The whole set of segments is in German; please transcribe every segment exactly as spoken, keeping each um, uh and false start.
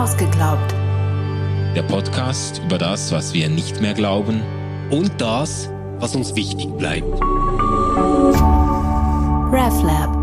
Ausgeglaubt. Der Podcast über das, was wir nicht mehr glauben und das, was uns wichtig bleibt. RefLab.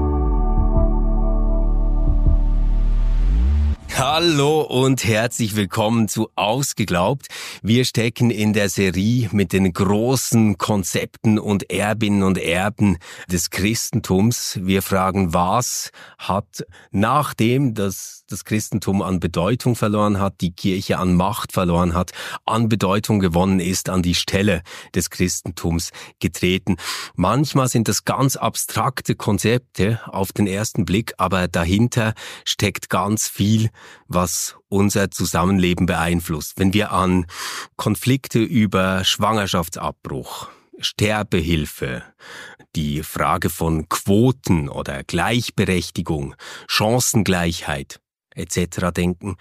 Hallo und herzlich willkommen zu Ausgeglaubt. Wir stecken in der Serie mit den großen Konzepten und Erbinnen und Erben des Christentums. Wir fragen, was hat, nachdem das, das Christentum an Bedeutung verloren hat, die Kirche an Macht verloren hat, an Bedeutung gewonnen ist, an die Stelle des Christentums getreten. Manchmal sind das ganz abstrakte Konzepte auf den ersten Blick, aber dahinter steckt ganz viel, was unser Zusammenleben beeinflusst. Wenn wir an Konflikte über Schwangerschaftsabbruch, Sterbehilfe, die Frage von Quoten oder Gleichberechtigung, Chancengleichheit et cetera denken,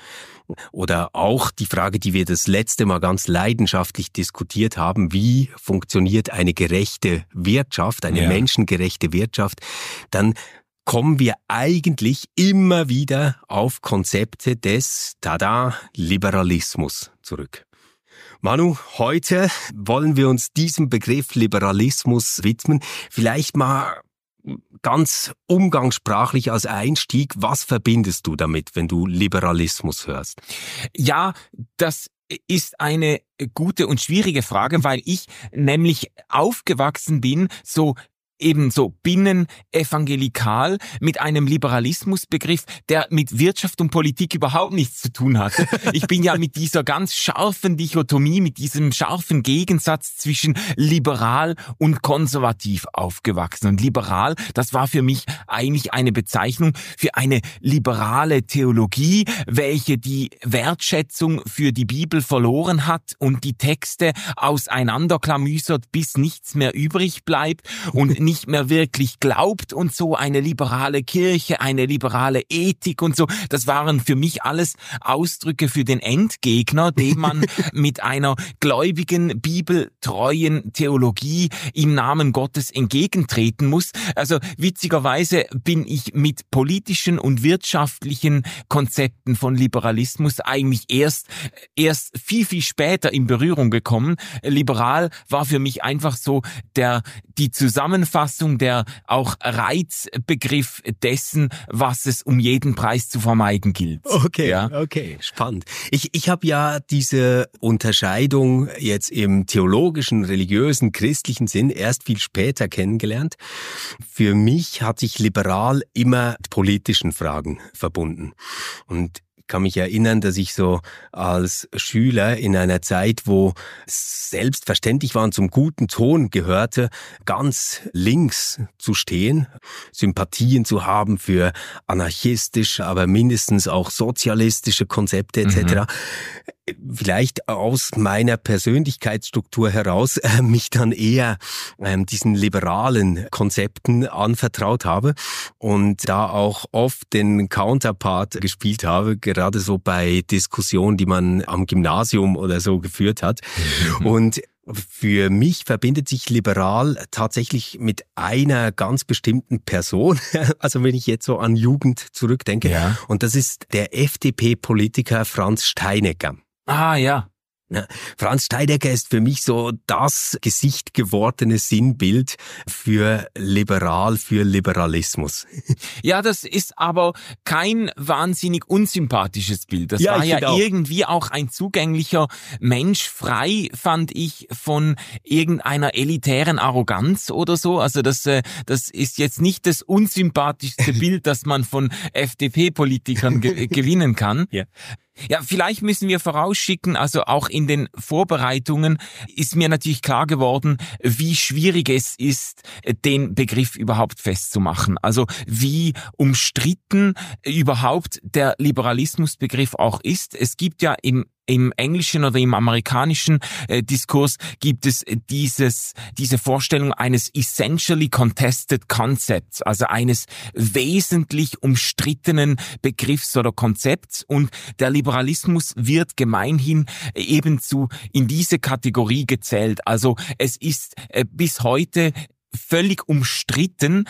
oder auch die Frage, die wir das letzte Mal ganz leidenschaftlich diskutiert haben, wie funktioniert eine gerechte Wirtschaft, eine ja. menschengerechte Wirtschaft, dann kommen wir eigentlich immer wieder auf Konzepte des, tada, Liberalismus zurück. Manu, heute wollen wir uns diesem Begriff Liberalismus widmen. Vielleicht mal ganz umgangssprachlich als Einstieg, was verbindest du damit, wenn du Liberalismus hörst? Ja, das ist eine gute und schwierige Frage, weil ich nämlich aufgewachsen bin, so ebenso binnenevangelikal mit einem Liberalismusbegriff, der mit Wirtschaft und Politik überhaupt nichts zu tun hatte. Ich bin ja mit dieser ganz scharfen Dichotomie, mit diesem scharfen Gegensatz zwischen liberal und konservativ aufgewachsen. Und liberal, das war für mich eigentlich eine Bezeichnung für eine liberale Theologie, welche die Wertschätzung für die Bibel verloren hat und die Texte auseinanderklamüsert, bis nichts mehr übrig bleibt und nicht mehr wirklich glaubt und so, eine liberale Kirche, eine liberale Ethik und so. Das waren für mich alles Ausdrücke für den Endgegner, dem man mit einer gläubigen, bibeltreuen Theologie im Namen Gottes entgegentreten muss. Also witzigerweise bin ich mit politischen und wirtschaftlichen Konzepten von Liberalismus eigentlich erst, erst viel, viel später in Berührung gekommen. Liberal war für mich einfach so der, die Zusammenfassung der auch Reizbegriff dessen, was es um jeden Preis zu vermeiden gilt. Okay, ja? okay, spannend. Ich, ich habe ja diese Unterscheidung jetzt im theologischen, religiösen, christlichen Sinn erst viel später kennengelernt. Für mich hat sich liberal immer mit politischen Fragen verbunden. Und ich kann mich erinnern, dass ich so als Schüler in einer Zeit, wo es selbstverständlich war und zum guten Ton gehörte, ganz links zu stehen, Sympathien zu haben für anarchistische, aber mindestens auch sozialistische Konzepte et cetera. Mhm. Vielleicht aus meiner Persönlichkeitsstruktur heraus äh, mich dann eher ähm, diesen liberalen Konzepten anvertraut habe und da auch oft den Counterpart gespielt habe, gerade so bei Diskussionen, die man am Gymnasium oder so geführt hat. Mhm. Und für mich verbindet sich liberal tatsächlich mit einer ganz bestimmten Person, also wenn ich jetzt so an Jugend zurückdenke, ja. Und das ist der F D P-Politiker Franz Steinecker. Ah, ja. Ja, Franz Steinecker ist für mich so das Gesicht gewordene Sinnbild für liberal, für Liberalismus. Ja, das ist aber kein wahnsinnig unsympathisches Bild. Das ja, war ja auch. irgendwie auch ein zugänglicher Mensch, frei, fand ich, von irgendeiner elitären Arroganz oder so. Also das, das ist jetzt nicht das unsympathischste Bild, das man von F D P-Politikern ge- gewinnen kann. Ja. Ja, vielleicht müssen wir vorausschicken, also auch in den Vorbereitungen ist mir natürlich klar geworden, wie schwierig es ist, den Begriff überhaupt festzumachen. Also wie umstritten überhaupt der Liberalismusbegriff auch ist. Es gibt ja im Im englischen oder im amerikanischen äh, Diskurs gibt es dieses, diese Vorstellung eines essentially contested concepts, also eines wesentlich umstrittenen Begriffs oder Konzepts, und der Liberalismus wird gemeinhin ebenzu in diese Kategorie gezählt. Also es ist äh, bis heute völlig umstritten,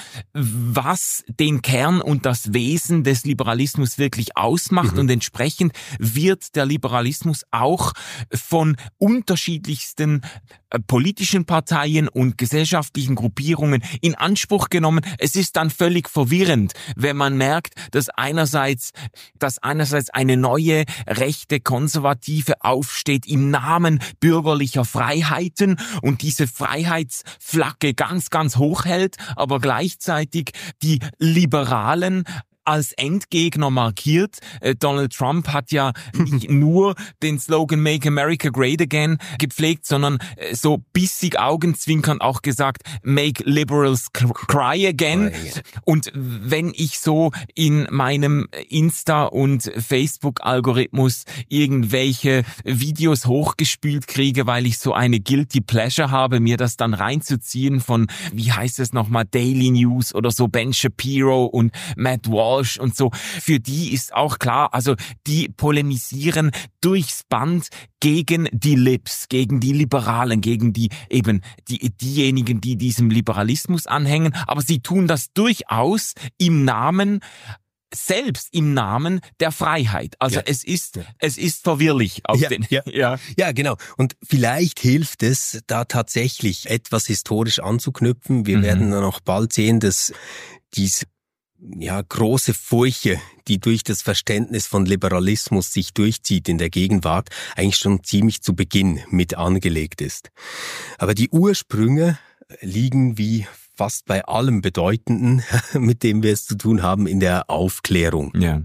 was den Kern und das Wesen des Liberalismus wirklich ausmacht. Mhm. Und entsprechend wird der Liberalismus auch von unterschiedlichsten äh, politischen Parteien und gesellschaftlichen Gruppierungen in Anspruch genommen. Es ist dann völlig verwirrend, wenn man merkt, dass einerseits, dass einerseits eine neue rechte Konservative aufsteht im Namen bürgerlicher Freiheiten und diese Freiheitsflagge ganz, ganz hoch hält, aber gleichzeitig die Liberalen als Endgegner markiert. Äh, Donald Trump hat ja nicht nur den Slogan Make America Great Again gepflegt, sondern äh, so bissig augenzwinkernd auch gesagt Make Liberals Cry Again. Und wenn ich so in meinem Insta- und Facebook-Algorithmus irgendwelche Videos hochgespült kriege, weil ich so eine Guilty Pleasure habe, mir das dann reinzuziehen von, wie heißt es nochmal, Daily News oder so, Ben Shapiro und Matt Walsh und so, für die ist auch klar, also die polemisieren durchs Band gegen die Libs, gegen die Liberalen, gegen die eben die diejenigen, die diesem Liberalismus anhängen, aber sie tun das durchaus im Namen selbst im Namen der Freiheit. Also ja. es ist es ist verwirrlich auf ja, den ja. ja ja genau. Und vielleicht hilft es, da tatsächlich etwas historisch anzuknüpfen. Wir mhm. werden dann auch bald sehen, dass dies ja, große Furche, die durch das Verständnis von Liberalismus sich durchzieht in der Gegenwart, eigentlich schon ziemlich zu Beginn mit angelegt ist. Aber die Ursprünge liegen wie fast bei allem Bedeutenden, mit dem wir es zu tun haben, in der Aufklärung. Ja.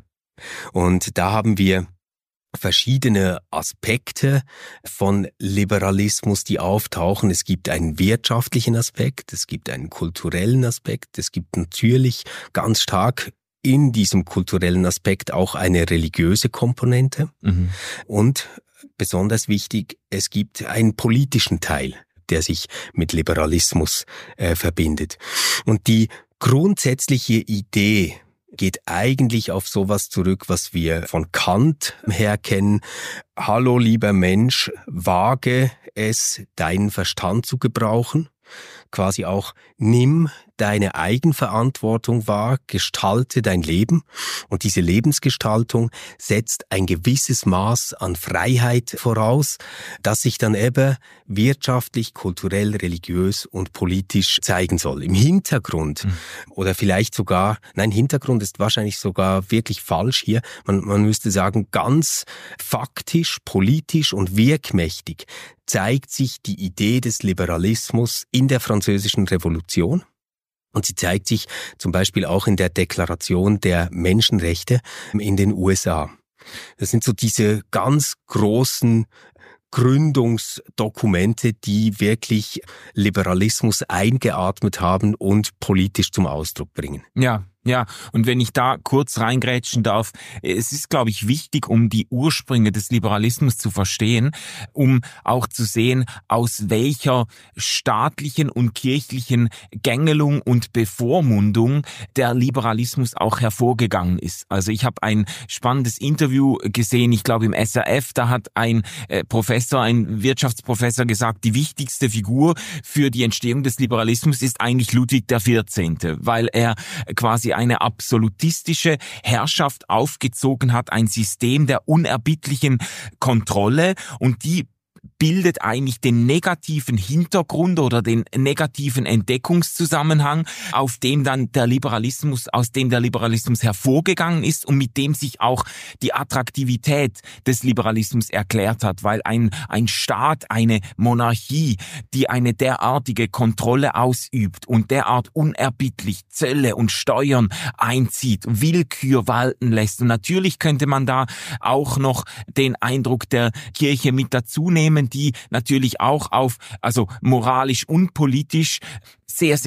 Und da haben wir verschiedene Aspekte von Liberalismus, die auftauchen. Es gibt einen wirtschaftlichen Aspekt, es gibt einen kulturellen Aspekt, es gibt natürlich ganz stark in diesem kulturellen Aspekt auch eine religiöse Komponente. Mhm. Und besonders wichtig, es gibt einen politischen Teil, der sich mit Liberalismus äh, verbindet. Und die grundsätzliche Idee geht eigentlich auf sowas zurück, was wir von Kant her kennen. Hallo, lieber Mensch, wage es, deinen Verstand zu gebrauchen. Quasi auch, nimm deine Eigenverantwortung wahr, gestalte dein Leben. Und diese Lebensgestaltung setzt ein gewisses Maß an Freiheit voraus, das sich dann eben wirtschaftlich, kulturell, religiös und politisch zeigen soll. Im Hintergrund mhm. oder vielleicht sogar, nein, Hintergrund ist wahrscheinlich sogar wirklich falsch hier. Man, man müsste sagen, ganz faktisch, politisch und wirkmächtig zeigt sich die Idee des Liberalismus in der Französischen Revolution. Und sie zeigt sich zum Beispiel auch in der Deklaration der Menschenrechte in den U S A. Das sind so diese ganz großen Gründungsdokumente, die wirklich Liberalismus eingeatmet haben und politisch zum Ausdruck bringen. Ja. Ja, und wenn ich da kurz reingrätschen darf, es ist, glaube ich, wichtig, um die Ursprünge des Liberalismus zu verstehen, um auch zu sehen, aus welcher staatlichen und kirchlichen Gängelung und Bevormundung der Liberalismus auch hervorgegangen ist. Also ich habe ein spannendes Interview gesehen, ich glaube im S R F, da hat ein äh, Professor, ein Wirtschaftsprofessor gesagt, die wichtigste Figur für die Entstehung des Liberalismus ist eigentlich Ludwig der vierzehnte, weil er quasi eine absolutistische Herrschaft aufgezogen hat, ein System der unerbittlichen Kontrolle, und die bildet eigentlich den negativen Hintergrund oder den negativen Entdeckungszusammenhang, auf dem dann der Liberalismus, aus dem der Liberalismus hervorgegangen ist und mit dem sich auch die Attraktivität des Liberalismus erklärt hat, weil ein, ein Staat, eine Monarchie, die eine derartige Kontrolle ausübt und derart unerbittlich Zölle und Steuern einzieht, Willkür walten lässt. Und natürlich könnte man da auch noch den Eindruck der Kirche mit dazu nehmen, die natürlich auch auf, also moralisch und politisch sehr, sehr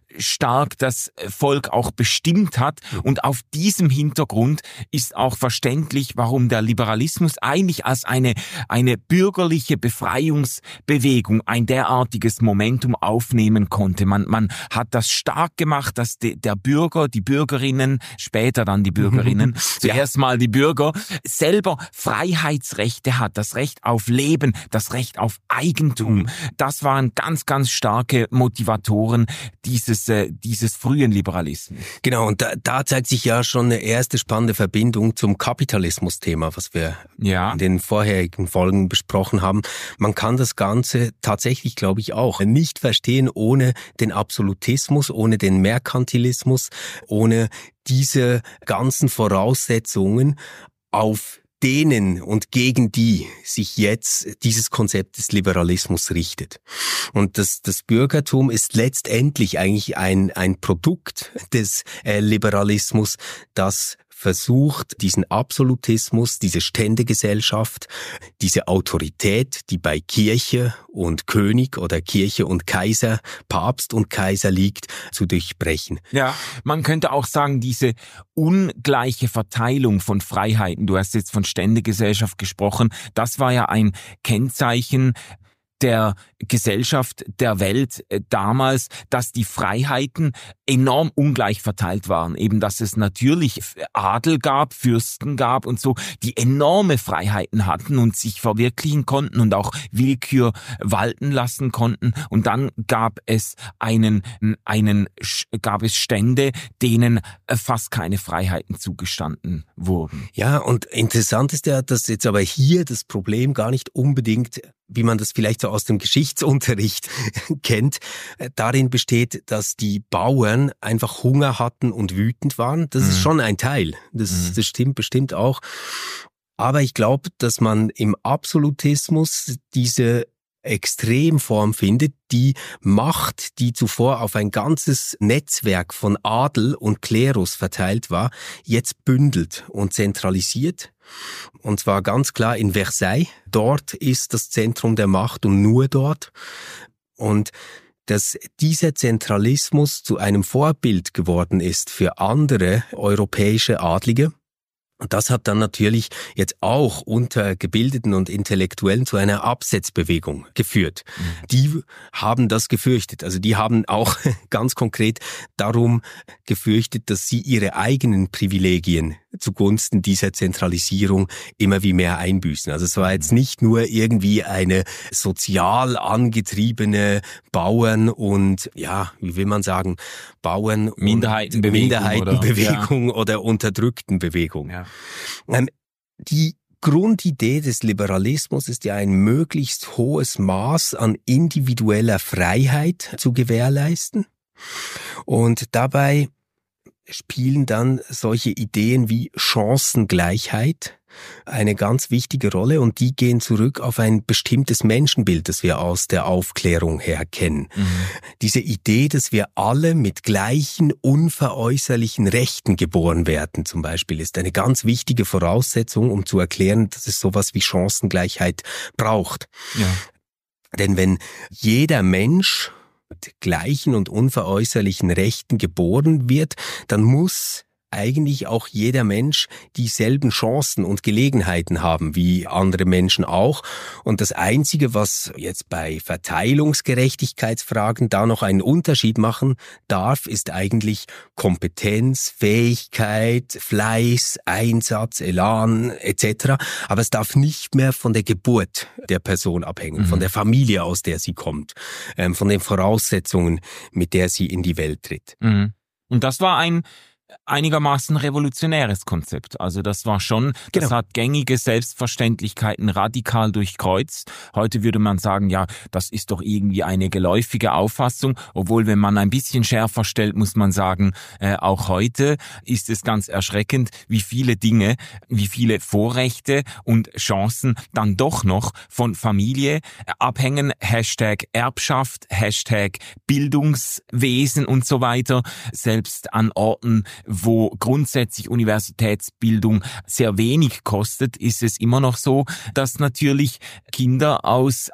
stark das Volk auch bestimmt hat. Und auf diesem Hintergrund ist auch verständlich, warum der Liberalismus eigentlich als eine, eine bürgerliche Befreiungsbewegung ein derartiges Momentum aufnehmen konnte. Man, man hat das stark gemacht, dass de, der Bürger, die Bürgerinnen, später dann die Bürgerinnen, zuerst mal die Bürger, selber Freiheitsrechte hat, das Recht auf Leben, das Recht auf Eigentum. Das waren ganz, ganz starke Motivatoren dieses, äh, dieses frühen Liberalismus. Genau, und da, da zeigt sich ja schon eine erste spannende Verbindung zum Kapitalismus-Thema, was wir ja. in den vorherigen Folgen besprochen haben. Man kann das Ganze tatsächlich, glaube ich, auch nicht verstehen ohne den Absolutismus, ohne den Merkantilismus, ohne diese ganzen Voraussetzungen, auf denen und gegen die sich jetzt dieses Konzept des Liberalismus richtet. Und das, das Bürgertum ist letztendlich eigentlich ein, ein Produkt des äh, Liberalismus, das versucht, diesen Absolutismus, diese Ständegesellschaft, diese Autorität, die bei Kirche und König oder Kirche und Kaiser, Papst und Kaiser liegt, zu durchbrechen. Ja, man könnte auch sagen, diese ungleiche Verteilung von Freiheiten, du hast jetzt von Ständegesellschaft gesprochen, das war ja ein Kennzeichen der Gesellschaft, der Welt äh, damals, dass die Freiheiten enorm ungleich verteilt waren. Eben, dass es natürlich Adel gab, Fürsten gab und so, die enorme Freiheiten hatten und sich verwirklichen konnten und auch Willkür walten lassen konnten. Und dann gab es einen, einen, gab es Stände, denen fast keine Freiheiten zugestanden wurden. Ja, und interessant ist ja, dass jetzt aber hier das Problem gar nicht unbedingt, wie man das vielleicht so aus dem Geschichtsunterricht kennt, darin besteht, dass die Bauern einfach Hunger hatten und wütend waren. Das mhm. ist schon ein Teil. Das, mhm. das stimmt bestimmt auch. Aber ich glaube, dass man im Absolutismus diese Extremform findet, die Macht, die zuvor auf ein ganzes Netzwerk von Adel und Klerus verteilt war, jetzt bündelt und zentralisiert. Und zwar ganz klar in Versailles. Dort ist das Zentrum der Macht und nur dort. Und dass dieser Zentralismus zu einem Vorbild geworden ist für andere europäische Adlige. Und das hat dann natürlich jetzt auch unter Gebildeten und Intellektuellen zu einer Absetzbewegung geführt. Mhm. Die haben das gefürchtet. Also die haben auch ganz konkret darum gefürchtet, dass sie ihre eigenen Privilegien zugunsten dieser Zentralisierung immer wie mehr einbüßen. Also es war jetzt nicht nur irgendwie eine sozial angetriebene Bauern- und, ja, wie will man sagen, Bauern- und Minderheitenbewegung, Minderheitenbewegung oder, ja. oder Unterdrücktenbewegung. Ja. Ähm, die Grundidee des Liberalismus ist ja ein möglichst hohes Maß an individueller Freiheit zu gewährleisten. Und dabei spielen dann solche Ideen wie Chancengleichheit eine ganz wichtige Rolle, und die gehen zurück auf ein bestimmtes Menschenbild, das wir aus der Aufklärung her kennen. Mhm. Diese Idee, dass wir alle mit gleichen unveräußerlichen Rechten geboren werden, zum Beispiel, ist eine ganz wichtige Voraussetzung, um zu erklären, dass es sowas wie Chancengleichheit braucht. Ja. Denn wenn jeder Mensch mit gleichen und unveräußerlichen Rechten geboren wird, dann muss eigentlich auch jeder Mensch dieselben Chancen und Gelegenheiten haben wie andere Menschen auch. Und das Einzige, was jetzt bei Verteilungsgerechtigkeitsfragen da noch einen Unterschied machen darf, ist eigentlich Kompetenz, Fähigkeit, Fleiß, Einsatz, Elan et cetera. Aber es darf nicht mehr von der Geburt der Person abhängen, mhm. von der Familie, aus der sie kommt, ähm, von den Voraussetzungen, mit der sie in die Welt tritt. Mhm. Und das war ein einigermaßen revolutionäres Konzept. Also das war schon, das genau. hat gängige Selbstverständlichkeiten radikal durchkreuzt. Heute würde man sagen, ja, das ist doch irgendwie eine geläufige Auffassung, obwohl, wenn man ein bisschen schärfer stellt, muss man sagen, äh, auch heute ist es ganz erschreckend, wie viele Dinge, wie viele Vorrechte und Chancen dann doch noch von Familie abhängen. Hashtag Erbschaft, Hashtag Bildungswesen und so weiter. Selbst an Orten, wo grundsätzlich Universitätsbildung sehr wenig kostet, ist es immer noch so, dass natürlich Kinder aus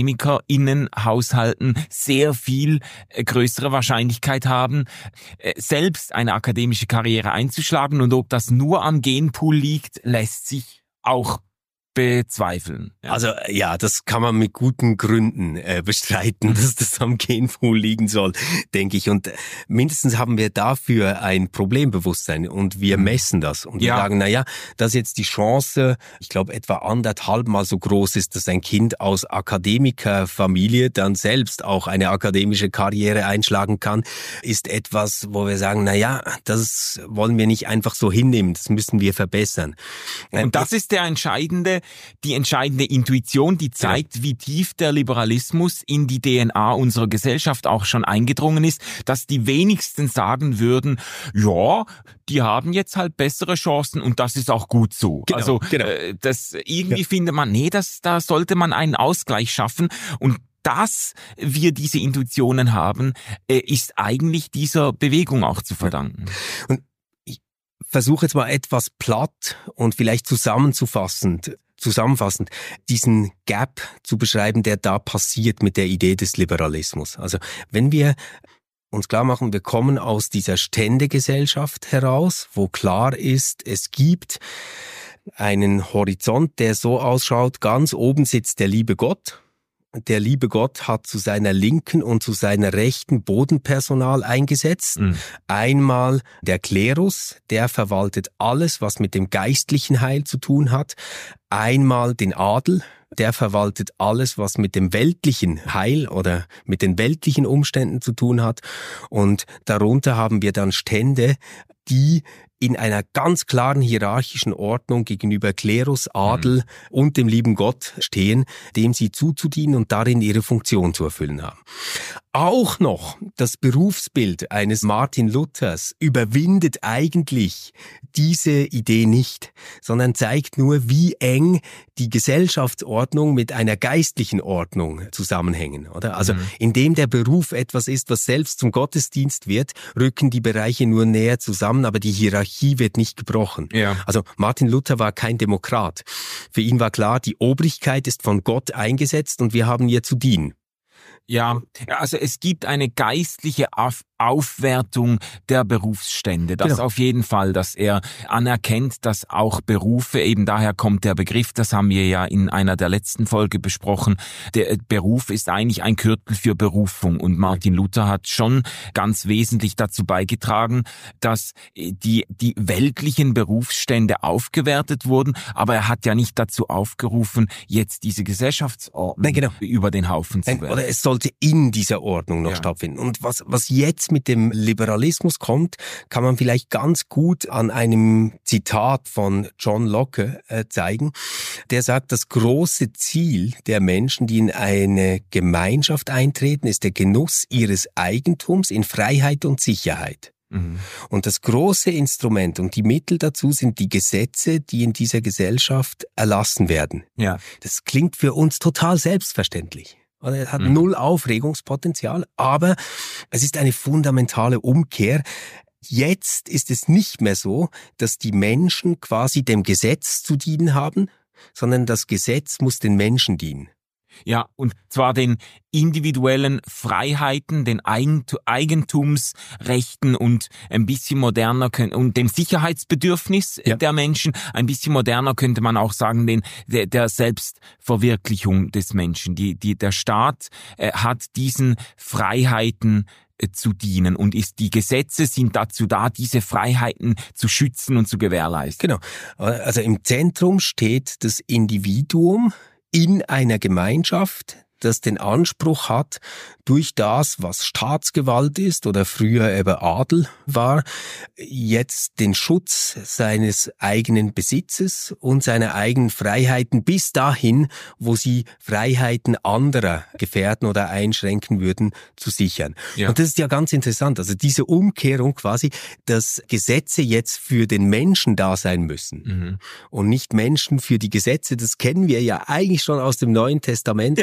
AkademikerInnenhaushalten sehr viel größere Wahrscheinlichkeit haben, selbst eine akademische Karriere einzuschlagen. Und ob das nur am Genpool liegt, lässt sich auch bezweifeln. Ja. Also ja, das kann man mit guten Gründen äh, bestreiten, dass das am Genpool liegen soll, denke ich. Und mindestens haben wir dafür ein Problembewusstsein und wir messen das. Und wir ja. sagen, na ja, dass jetzt die Chance, ich glaube, etwa anderthalb Mal so groß ist, dass ein Kind aus Akademikerfamilie dann selbst auch eine akademische Karriere einschlagen kann, ist etwas, wo wir sagen, na ja, das wollen wir nicht einfach so hinnehmen, das müssen wir verbessern. Und das ist der entscheidende die entscheidende Intuition, die zeigt, ja. wie tief der Liberalismus in die D N A unserer Gesellschaft auch schon eingedrungen ist, dass die wenigsten sagen würden, ja, die haben jetzt halt bessere Chancen und das ist auch gut so. Genau, also genau. Äh, das irgendwie ja. findet man, nee, das, da sollte man einen Ausgleich schaffen und dass wir diese Intuitionen haben, äh, ist eigentlich dieser Bewegung auch zu verdanken. Und ich versuche jetzt mal etwas platt und vielleicht zusammenzufassend Zusammenfassend, diesen Gap zu beschreiben, der da passiert mit der Idee des Liberalismus. Also wenn wir uns klar machen, wir kommen aus dieser Ständegesellschaft heraus, wo klar ist, es gibt einen Horizont, der so ausschaut, ganz oben sitzt der liebe Gott. Der liebe Gott hat zu seiner linken und zu seiner rechten Bodenpersonal eingesetzt. Mhm. Einmal der Klerus, der verwaltet alles, was mit dem geistlichen Heil zu tun hat. Einmal den Adel, der verwaltet alles, was mit dem weltlichen Heil oder mit den weltlichen Umständen zu tun hat. Und darunter haben wir dann Stände, die in einer ganz klaren hierarchischen Ordnung gegenüber Klerus, Adel mhm. und dem lieben Gott stehen, dem sie zuzudienen und darin ihre Funktion zu erfüllen haben. Auch noch das Berufsbild eines Martin Luthers überwindet eigentlich diese Idee nicht, sondern zeigt nur, wie eng die Gesellschaftsordnung mit einer geistlichen Ordnung zusammenhängen, oder? Also, mhm. indem der Beruf etwas ist, was selbst zum Gottesdienst wird, rücken die Bereiche nur näher zusammen, aber die Hierarchie wird nicht gebrochen. Ja. Also, Martin Luther war kein Demokrat. Für ihn war klar, die Obrigkeit ist von Gott eingesetzt und wir haben ihr zu dienen. Ja, also es gibt eine geistliche Auf- Aufwertung der Berufsstände. Das genau. auf jeden Fall, dass er anerkennt, dass auch Berufe, eben daher kommt der Begriff, das haben wir ja in einer der letzten Folge besprochen, der Beruf ist eigentlich ein Kürzel für Berufung und Martin Luther hat schon ganz wesentlich dazu beigetragen, dass die, die weltlichen Berufsstände aufgewertet wurden, aber er hat ja nicht dazu aufgerufen, jetzt diese Gesellschaftsordnung Nein, genau. über den Haufen zu Nein, werfen. Oder es sollte in dieser Ordnung noch ja. stattfinden. Und was, was jetzt mit dem Liberalismus kommt, kann man vielleicht ganz gut an einem Zitat von John Locke äh, zeigen. Der sagt, das große Ziel der Menschen, die in eine Gemeinschaft eintreten, ist der Genuss ihres Eigentums in Freiheit und Sicherheit. Mhm. Und das große Instrument und die Mittel dazu sind die Gesetze, die in dieser Gesellschaft erlassen werden. Ja. Das klingt für uns total selbstverständlich. Er hat mhm. null Aufregungspotenzial, aber es ist eine fundamentale Umkehr. Jetzt ist es nicht mehr so, dass die Menschen quasi dem Gesetz zu dienen haben, sondern das Gesetz muss den Menschen dienen. Ja, und zwar den individuellen Freiheiten, den Eigentumsrechten und ein bisschen moderner und dem Sicherheitsbedürfnis ja. der Menschen. Ein bisschen moderner könnte man auch sagen, den der, der Selbstverwirklichung des Menschen. Die, die, der Staat äh, hat diesen Freiheiten äh, zu dienen und ist die Gesetze sind dazu da, diese Freiheiten zu schützen und zu gewährleisten. Genau. Also im Zentrum steht das Individuum in einer Gemeinschaft, das den Anspruch hat, durch das, was Staatsgewalt ist oder früher eben Adel war, jetzt den Schutz seines eigenen Besitzes und seiner eigenen Freiheiten bis dahin, wo sie Freiheiten anderer gefährden oder einschränken würden, zu sichern. Ja. Und das ist ja ganz interessant. Also diese Umkehrung quasi, dass Gesetze jetzt für den Menschen da sein müssen mhm. und nicht Menschen für die Gesetze, das kennen wir ja eigentlich schon aus dem Neuen Testament, ja. aus dieser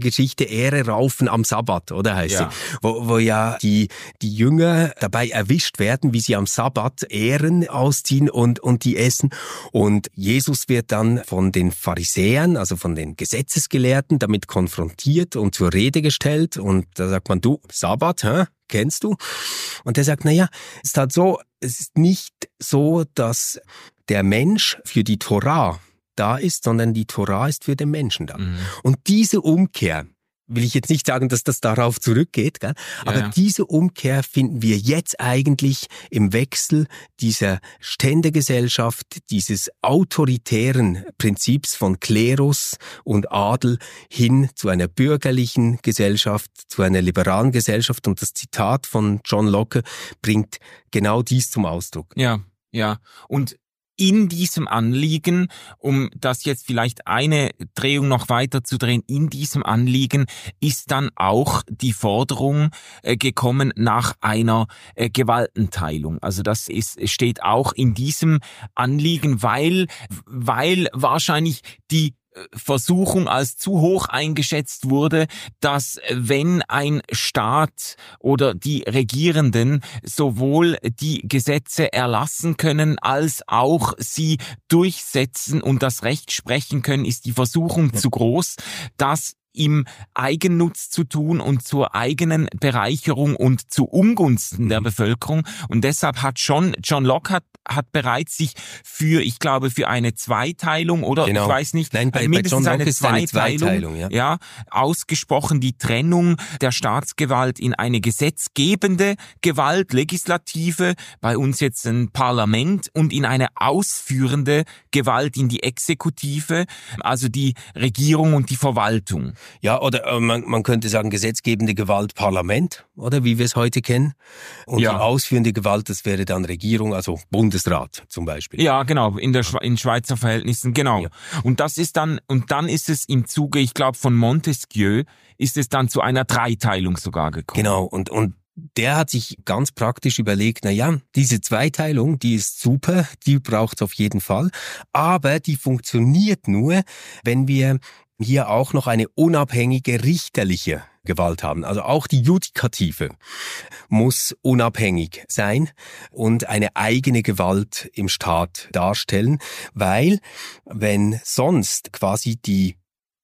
Geschichte Ehre raufen am Sabbat, oder heißt Ja. sie? Wo, wo ja die, die Jünger dabei erwischt werden, wie sie am Sabbat Ehren ausziehen und, und die essen. Und Jesus wird dann von den Pharisäern, also von den Gesetzesgelehrten, damit konfrontiert und zur Rede gestellt. Und da sagt man, du, Sabbat, hä? Kennst du? Und der sagt, na ja, es ist halt so, es ist nicht so, dass der Mensch für die Torah da ist, sondern die Torah ist für den Menschen da. Mhm. Und diese Umkehr, will ich jetzt nicht sagen, dass das darauf zurückgeht, gell? Aber Ja. diese Umkehr finden wir jetzt eigentlich im Wechsel dieser Ständegesellschaft, dieses autoritären Prinzips von Klerus und Adel hin zu einer bürgerlichen Gesellschaft, zu einer liberalen Gesellschaft. Und das Zitat von John Locke bringt genau dies zum Ausdruck. Ja, ja. Und in diesem Anliegen, um das jetzt vielleicht eine Drehung noch weiter zu drehen, in diesem Anliegen ist dann auch die Forderung äh, gekommen nach einer äh, Gewaltenteilung. Also das ist, steht auch in diesem Anliegen, weil, weil wahrscheinlich die Versuchung als zu hoch eingeschätzt wurde, dass wenn ein Staat oder die Regierenden sowohl die Gesetze erlassen können, als auch sie durchsetzen und das Recht sprechen können, ist die Versuchung ja. zu groß, dass im Eigennutz zu tun und zur eigenen Bereicherung und zu Ungunsten der Bevölkerung. Und deshalb hat schon John Locke hat, hat bereits sich für, ich glaube, für eine Zweiteilung oder genau. ich weiß nicht, Nein, bei, mindestens bei John Locke eine ist eine Zweiteilung, Zweiteilung ja. ja, ausgesprochen die Trennung der Staatsgewalt in eine gesetzgebende Gewalt, Legislative, bei uns jetzt ein Parlament, und in eine ausführende Gewalt, in die Exekutive, also die Regierung und die Verwaltung. Ja, oder äh, man, man könnte sagen, gesetzgebende Gewalt Parlament, oder wie wir es heute kennen. Und Ja. die ausführende Gewalt, das wäre dann Regierung, also Bundesrat zum Beispiel. Ja, genau, in der Schwe- in Schweizer Verhältnissen, genau. Ja. Und das ist dann, und dann ist es im Zuge, ich glaube, von Montesquieu, ist es dann zu einer Dreiteilung sogar gekommen. Genau, und, und der hat sich ganz praktisch überlegt, na ja, diese Zweiteilung, die ist super, die braucht's auf jeden Fall, aber die funktioniert nur, wenn wir hier auch noch eine unabhängige richterliche Gewalt haben. Also auch die Judikative muss unabhängig sein und eine eigene Gewalt im Staat darstellen, weil wenn sonst quasi die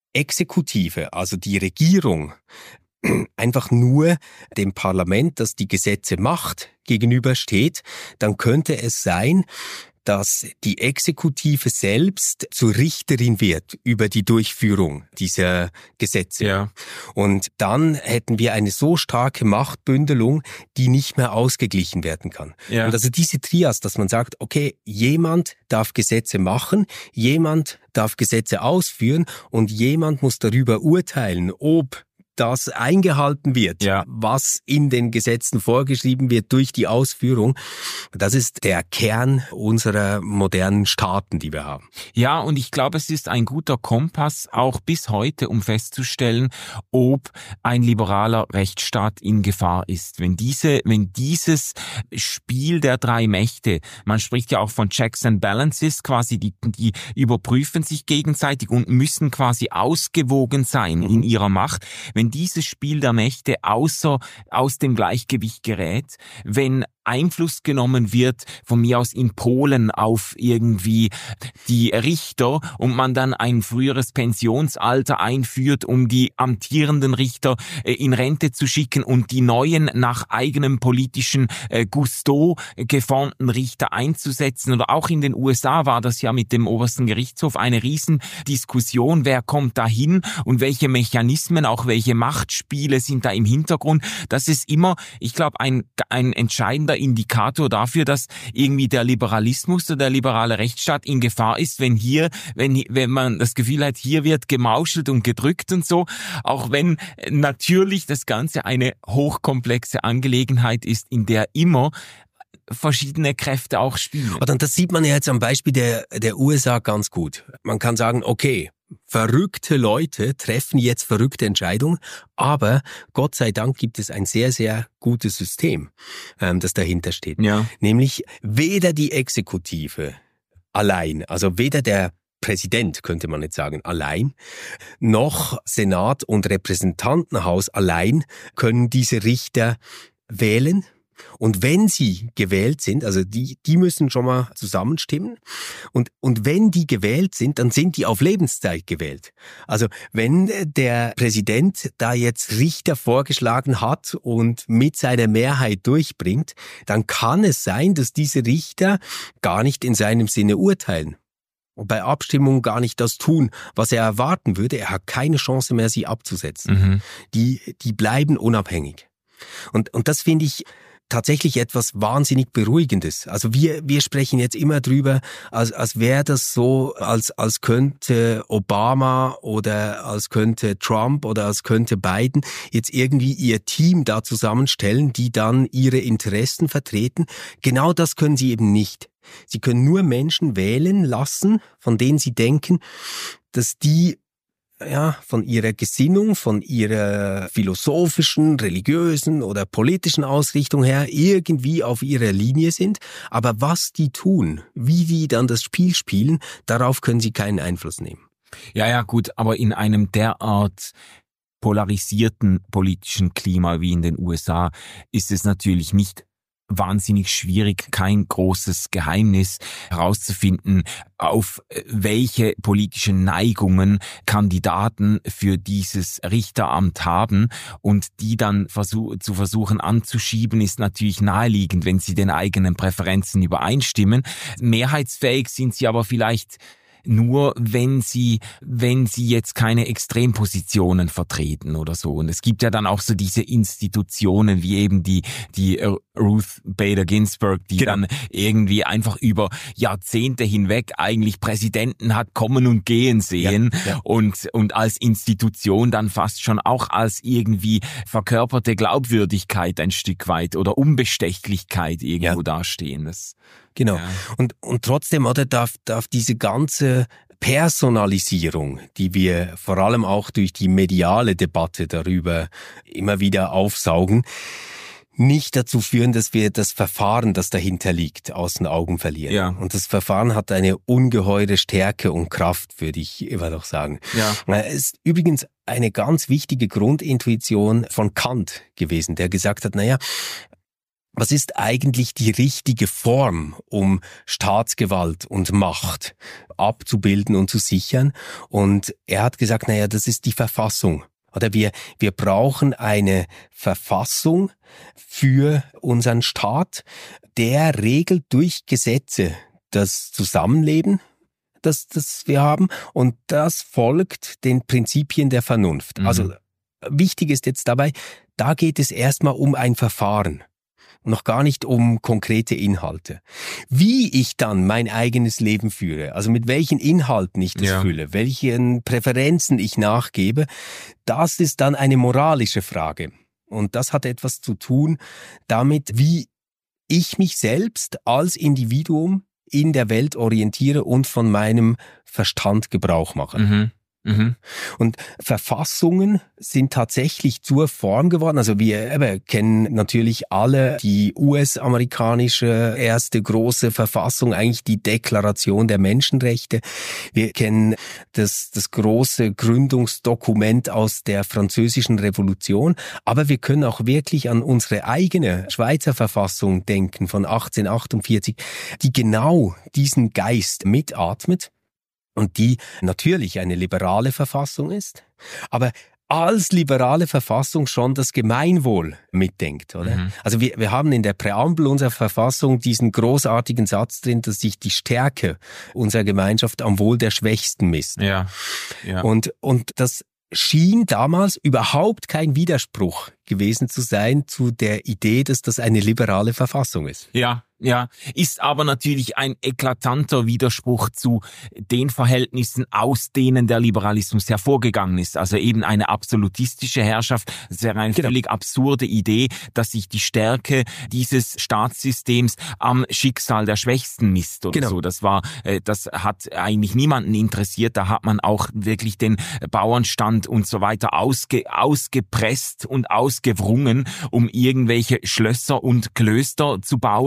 Exekutive, also die Regierung, einfach nur dem Parlament, das die Gesetze macht, gegenübersteht, dann könnte es sein, dass die Exekutive selbst zur Richterin wird über die Durchführung dieser Gesetze. Ja. Und dann hätten wir eine so starke Machtbündelung, die nicht mehr ausgeglichen werden kann. Ja. Und also diese Trias, dass man sagt, okay, jemand darf Gesetze machen, jemand darf Gesetze ausführen und jemand muss darüber urteilen, ob das eingehalten wird, ja. was in den Gesetzen vorgeschrieben wird durch die Ausführung. Das ist der Kern unserer modernen Staaten, die wir haben. Ja, und ich glaube, es ist ein guter Kompass auch bis heute, um festzustellen, ob ein liberaler Rechtsstaat in Gefahr ist. Wenn diese, wenn dieses Spiel der drei Mächte, man spricht ja auch von Checks and Balances, quasi die, die überprüfen sich gegenseitig und müssen quasi ausgewogen sein mhm. in ihrer Macht. Wenn dieses Spiel der Mächte außer, aus dem Gleichgewicht gerät, wenn Einfluss genommen wird, von mir aus in Polen auf irgendwie die Richter und man dann ein früheres Pensionsalter einführt, um die amtierenden Richter in Rente zu schicken und die neuen nach eigenem politischen Gusto geformten Richter einzusetzen. Oder auch in den U S A war das ja mit dem obersten Gerichtshof eine Riesendiskussion, wer kommt da hin und welche Mechanismen, auch welche Machtspiele sind da im Hintergrund. Das ist immer, ich glaube, ein, ein entscheidender Indikator dafür, dass irgendwie der Liberalismus oder der liberale Rechtsstaat in Gefahr ist, wenn hier, wenn, wenn man das Gefühl hat, hier wird gemauschelt und gedrückt und so, auch wenn natürlich das Ganze eine hochkomplexe Angelegenheit ist, in der immer verschiedene Kräfte auch spielen. Und das sieht man ja jetzt am Beispiel der, der U S A ganz gut. Man kann sagen, okay, verrückte Leute treffen jetzt verrückte Entscheidungen, aber Gott sei Dank gibt es ein sehr, sehr gutes System, ähm, das dahinter steht. Ja. Nämlich weder die Exekutive allein, also weder der Präsident, könnte man jetzt sagen, allein, noch Senat und Repräsentantenhaus allein können diese Richter wählen. Und wenn sie gewählt sind, also die, die müssen schon mal zusammenstimmen. Und, und wenn die gewählt sind, dann sind die auf Lebenszeit gewählt. Also wenn der Präsident da jetzt Richter vorgeschlagen hat und mit seiner Mehrheit durchbringt, dann kann es sein, dass diese Richter gar nicht in seinem Sinne urteilen. Und bei Abstimmungen gar nicht das tun, was er erwarten würde. Er hat keine Chance mehr, sie abzusetzen. Mhm. Die, die bleiben unabhängig. Und, und das finde ich tatsächlich etwas wahnsinnig Beruhigendes. Also wir, wir sprechen jetzt immer drüber, als, als wäre das so, als, als könnte Obama oder als könnte Trump oder als könnte Biden jetzt irgendwie ihr Team da zusammenstellen, die dann ihre Interessen vertreten. Genau das können sie eben nicht. Sie können nur Menschen wählen lassen, von denen sie denken, dass die ja, von ihrer Gesinnung, von ihrer philosophischen, religiösen oder politischen Ausrichtung her irgendwie auf ihrer Linie sind. Aber was die tun, wie die dann das Spiel spielen, darauf können sie keinen Einfluss nehmen. Ja, ja, gut, aber in einem derart polarisierten politischen Klima wie in den U S A ist es natürlich nicht wahnsinnig schwierig, kein großes Geheimnis herauszufinden, auf welche politischen Neigungen Kandidaten für dieses Richteramt haben, und die dann versuch, zu versuchen anzuschieben, ist natürlich naheliegend, wenn sie den eigenen Präferenzen übereinstimmen. Mehrheitsfähig sind sie aber vielleicht nur, wenn sie, wenn sie jetzt keine Extrempositionen vertreten oder so. Und es gibt ja dann auch so diese Institutionen wie eben die, die Ruth Bader Ginsburg, die genau. dann irgendwie einfach über Jahrzehnte hinweg eigentlich Präsidenten hat kommen und gehen sehen ja, ja. und, und als Institution dann fast schon auch als irgendwie verkörperte Glaubwürdigkeit ein Stück weit oder Unbestechlichkeit irgendwo ja. dastehen. Das Genau. Ja. Und, und trotzdem, oder, darf, darf diese ganze Personalisierung, die wir vor allem auch durch die mediale Debatte darüber immer wieder aufsaugen, nicht dazu führen, dass wir das Verfahren, das dahinter liegt, aus den Augen verlieren. Ja. Und das Verfahren hat eine ungeheure Stärke und Kraft, würde ich immer noch sagen. Ja. Es ist übrigens eine ganz wichtige Grundintuition von Kant gewesen, der gesagt hat, naja, was ist eigentlich die richtige Form, um Staatsgewalt und Macht abzubilden und zu sichern? Und er hat gesagt, naja, das ist die Verfassung. Oder wir, wir brauchen eine Verfassung für unseren Staat, der regelt durch Gesetze das Zusammenleben, das, das wir haben. Und das folgt den Prinzipien der Vernunft. Mhm. Also wichtig ist jetzt dabei, da geht es erstmal um ein Verfahren. Noch gar nicht um konkrete Inhalte. Wie ich dann mein eigenes Leben führe, also mit welchen Inhalten ich das ja. fühle, welchen Präferenzen ich nachgebe, das ist dann eine moralische Frage. Und das hat etwas zu tun damit, wie ich mich selbst als Individuum in der Welt orientiere und von meinem Verstand Gebrauch mache. Mhm. Mhm. Und Verfassungen sind tatsächlich zur Form geworden. Also wir eben kennen natürlich alle die U S-amerikanische erste große Verfassung, eigentlich die Deklaration der Menschenrechte. Wir kennen das, das große Gründungsdokument aus der Französischen Revolution. Aber wir können auch wirklich an unsere eigene Schweizer Verfassung denken von achtzehnhundertachtundvierzig, die genau diesen Geist mitatmet. Und die natürlich eine liberale Verfassung ist, aber als liberale Verfassung schon das Gemeinwohl mitdenkt, oder? Mhm. Also wir, wir haben in der Präambel unserer Verfassung diesen großartigen Satz drin, dass sich die Stärke unserer Gemeinschaft am Wohl der Schwächsten misst. Ja, ja. Und, und das schien damals überhaupt kein Widerspruch gewesen zu sein zu der Idee, dass das eine liberale Verfassung ist. Ja. Ja, ist aber natürlich ein eklatanter Widerspruch zu den Verhältnissen, aus denen der Liberalismus hervorgegangen ist. Also eben eine absolutistische Herrschaft. Das wäre eine genau. völlig absurde Idee, dass sich die Stärke dieses Staatssystems am Schicksal der Schwächsten misst oder genau. so. Das war, das hat eigentlich niemanden interessiert. Da hat man auch wirklich den Bauernstand und so weiter ausge, ausgepresst und ausgewrungen, um irgendwelche Schlösser und Klöster zu bauen und so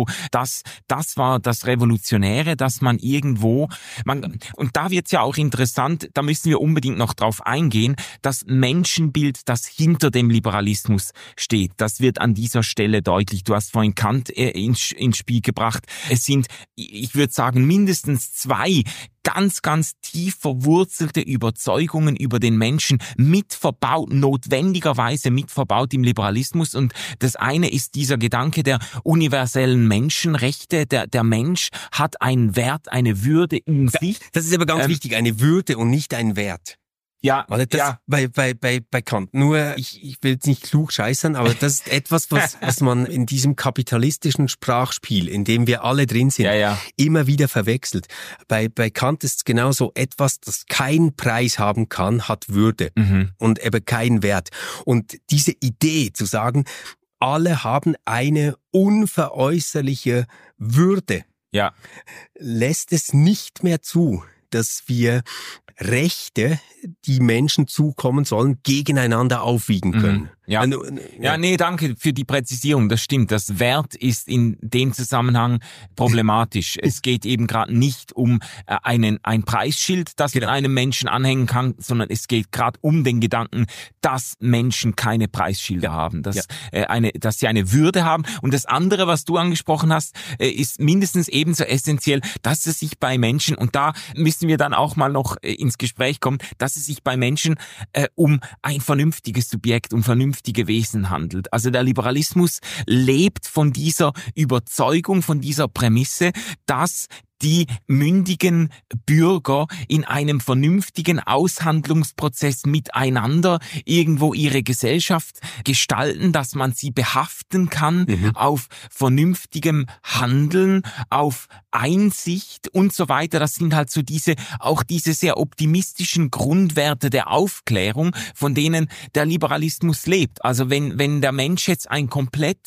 so, das, das war das Revolutionäre, dass man irgendwo, man, und da wird's ja auch interessant, da müssen wir unbedingt noch drauf eingehen, das Menschenbild, das hinter dem Liberalismus steht. Das wird an dieser Stelle deutlich. Du hast vorhin Kant ins, ins Spiel gebracht. Es sind, ich würde sagen, mindestens zwei ganz, ganz tief verwurzelte Überzeugungen über den Menschen mit verbaut, notwendigerweise mit verbaut im Liberalismus. Und das eine ist dieser Gedanke der universellen Menschenrechte. Der, der Mensch hat einen Wert, eine Würde in sich. Das ist aber ganz ähm, wichtig, eine Würde und nicht ein Wert. Ja, also das ja. Bei, bei, bei, bei Kant. Nur, ich, ich will jetzt nicht klug scheißern, aber das ist etwas, was, was man in diesem kapitalistischen Sprachspiel, in dem wir alle drin sind, ja, ja. immer wieder verwechselt. Bei, bei Kant ist es genauso etwas, das keinen Preis haben kann, hat Würde mhm. und eben keinen Wert. Und diese Idee zu sagen, alle haben eine unveräußerliche Würde, ja. lässt es nicht mehr zu, dass wir Rechte, die Menschen zukommen sollen, gegeneinander aufwiegen können. Mhm. Ja. ja, ja, nee, danke für die Präzisierung. Das stimmt. Das Wert ist in dem Zusammenhang problematisch. Es geht eben gerade nicht um äh, einen ein Preisschild, das genau. man einem Menschen anhängen kann, sondern es geht gerade um den Gedanken, dass Menschen keine Preisschilder haben, dass ja. äh, eine, dass sie eine Würde haben. Und das andere, was du angesprochen hast, äh, ist mindestens ebenso essentiell, dass es sich bei Menschen, und da müssen wir dann auch mal noch äh, ins Gespräch kommen, dass es sich bei Menschen äh, um ein vernünftiges Subjekt, um vernünftige Wesen handelt. Also der Liberalismus lebt von dieser Überzeugung, von dieser Prämisse, dass die mündigen Bürger in einem vernünftigen Aushandlungsprozess miteinander irgendwo ihre Gesellschaft gestalten, dass man sie behaften kann mhm. auf vernünftigem Handeln, auf Einsicht und so weiter. Das sind halt so diese, auch diese sehr optimistischen Grundwerte der Aufklärung, von denen der Liberalismus lebt. Also wenn, wenn der Mensch jetzt ein komplett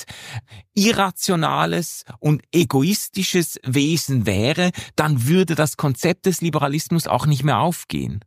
irrationales und egoistisches Wesen wäre, dann würde das Konzept des Liberalismus auch nicht mehr aufgehen.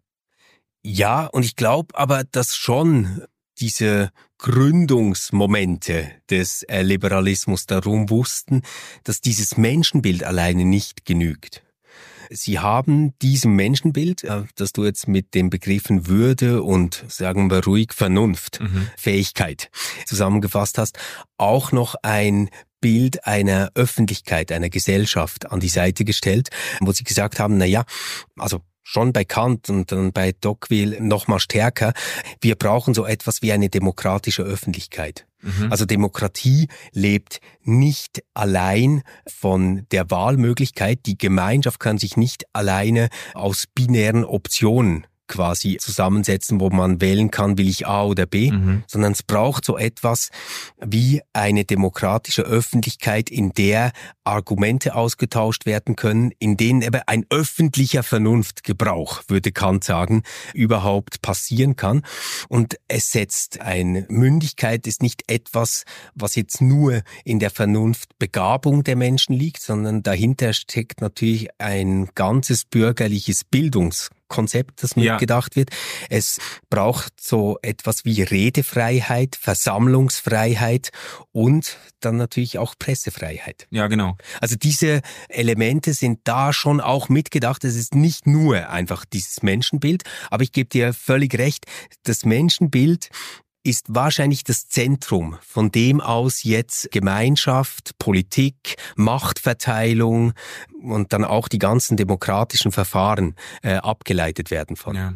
Ja, und ich glaube aber, dass schon diese Gründungsmomente des Liberalismus darum wussten, dass dieses Menschenbild alleine nicht genügt. Sie haben diesem Menschenbild, das du jetzt mit den Begriffen Würde und, sagen wir ruhig, Vernunft, mhm. Fähigkeit zusammengefasst hast, auch noch ein Bild einer Öffentlichkeit, einer Gesellschaft an die Seite gestellt, wo sie gesagt haben, na ja, also schon bei Kant und dann bei Tocqueville noch mal stärker, wir brauchen so etwas wie eine demokratische Öffentlichkeit. Mhm. Also Demokratie lebt nicht allein von der Wahlmöglichkeit, die Gemeinschaft kann sich nicht alleine aus binären Optionen quasi zusammensetzen, wo man wählen kann, will ich A oder B, mhm. sondern es braucht so etwas wie eine demokratische Öffentlichkeit, in der Argumente ausgetauscht werden können, in denen eben ein öffentlicher Vernunftgebrauch, würde Kant sagen, überhaupt passieren kann. Und es setzt eine Mündigkeit, ist nicht etwas, was jetzt nur in der Vernunftbegabung der Menschen liegt, sondern dahinter steckt natürlich ein ganzes bürgerliches Bildungs Konzept, das mitgedacht ja. wird. Es braucht so etwas wie Redefreiheit, Versammlungsfreiheit und dann natürlich auch Pressefreiheit. Ja, genau. Also diese Elemente sind da schon auch mitgedacht. Es ist nicht nur einfach dieses Menschenbild, aber ich gebe dir völlig recht, das Menschenbild ist wahrscheinlich das Zentrum, von dem aus jetzt Gemeinschaft, Politik, Machtverteilung und dann auch die ganzen demokratischen Verfahren äh, abgeleitet werden von. Ja.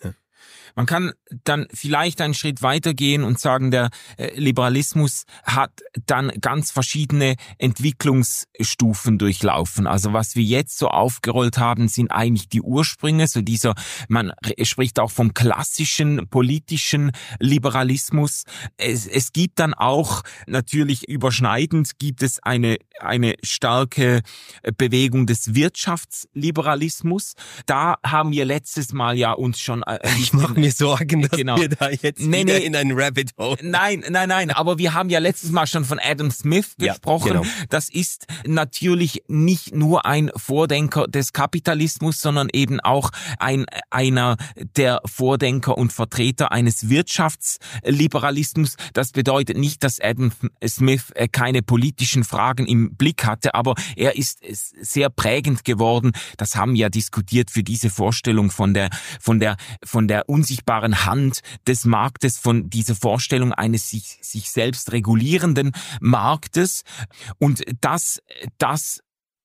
Man kann dann vielleicht einen Schritt weitergehen und sagen, der Liberalismus hat dann ganz verschiedene Entwicklungsstufen durchlaufen. Also was wir jetzt so aufgerollt haben, sind eigentlich die Ursprünge, so dieser, man spricht auch vom klassischen politischen Liberalismus. Es, es gibt dann auch, natürlich überschneidend, gibt es eine, eine starke Bewegung des Wirtschaftsliberalismus. Da haben wir letztes Mal ja uns schon... Ich mache mir Sorgen, dass genau. wir da jetzt nee, wieder nee. in ein Rabbit Hole... Nein, nein, nein, aber wir haben ja letztes Mal schon von Adam Smith gesprochen. Ja, genau. Das ist natürlich nicht nur ein Vordenker des Kapitalismus, sondern eben auch ein einer der Vordenker und Vertreter eines Wirtschaftsliberalismus. Das bedeutet nicht, dass Adam Smith keine politischen Fragen im Blick hatte, aber er ist sehr prägend geworden. Das haben wir ja diskutiert für diese Vorstellung von der von der von der unsichtbaren Hand des Marktes, von dieser Vorstellung eines sich sich selbst regulierenden Marktes. Und das das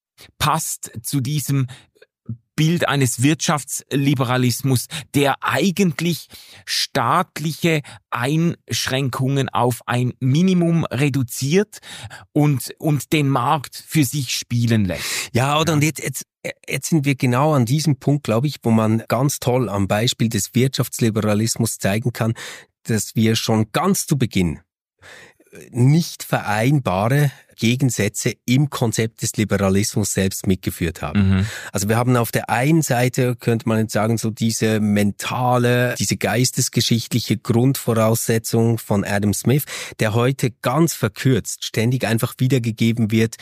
passt zu diesem Bild eines Wirtschaftsliberalismus, der eigentlich staatliche Einschränkungen auf ein Minimum reduziert und und den Markt für sich spielen lässt. Ja, oder ja. und jetzt, jetzt Jetzt sind wir genau an diesem Punkt, glaube ich, wo man ganz toll am Beispiel des Wirtschaftsliberalismus zeigen kann, dass wir schon ganz zu Beginn nicht vereinbare Gegensätze im Konzept des Liberalismus selbst mitgeführt haben. Mhm. Also wir haben auf der einen Seite, könnte man jetzt sagen, so diese mentale, diese geistesgeschichtliche Grundvoraussetzung von Adam Smith, der heute ganz verkürzt ständig einfach wiedergegeben wird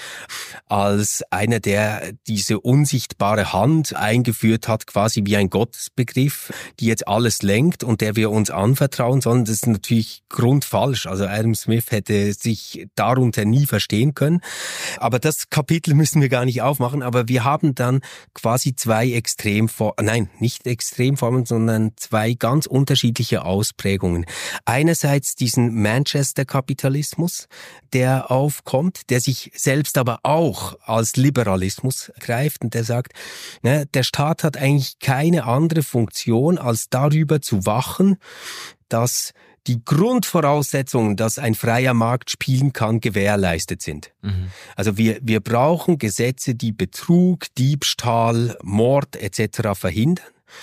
als einer, der diese unsichtbare Hand eingeführt hat, quasi wie ein Gottesbegriff, die jetzt alles lenkt und der wir uns anvertrauen sollen. Das ist natürlich grundfalsch. Also Adam Smith hätte sich darunter nie verstehen können. Aber das Kapitel müssen wir gar nicht aufmachen. Aber wir haben dann quasi zwei Extremformen, nein, nicht Extremformen, sondern zwei ganz unterschiedliche Ausprägungen. Einerseits diesen Manchester-Kapitalismus, der aufkommt, der sich selbst aber auch als Liberalismus greift und der sagt, ne, der Staat hat eigentlich keine andere Funktion, als darüber zu wachen, dass die Grundvoraussetzungen, dass ein freier Markt spielen kann, gewährleistet sind. Mhm. Also wir, wir brauchen Gesetze, die Betrug, Diebstahl, Mord et cetera verhindern.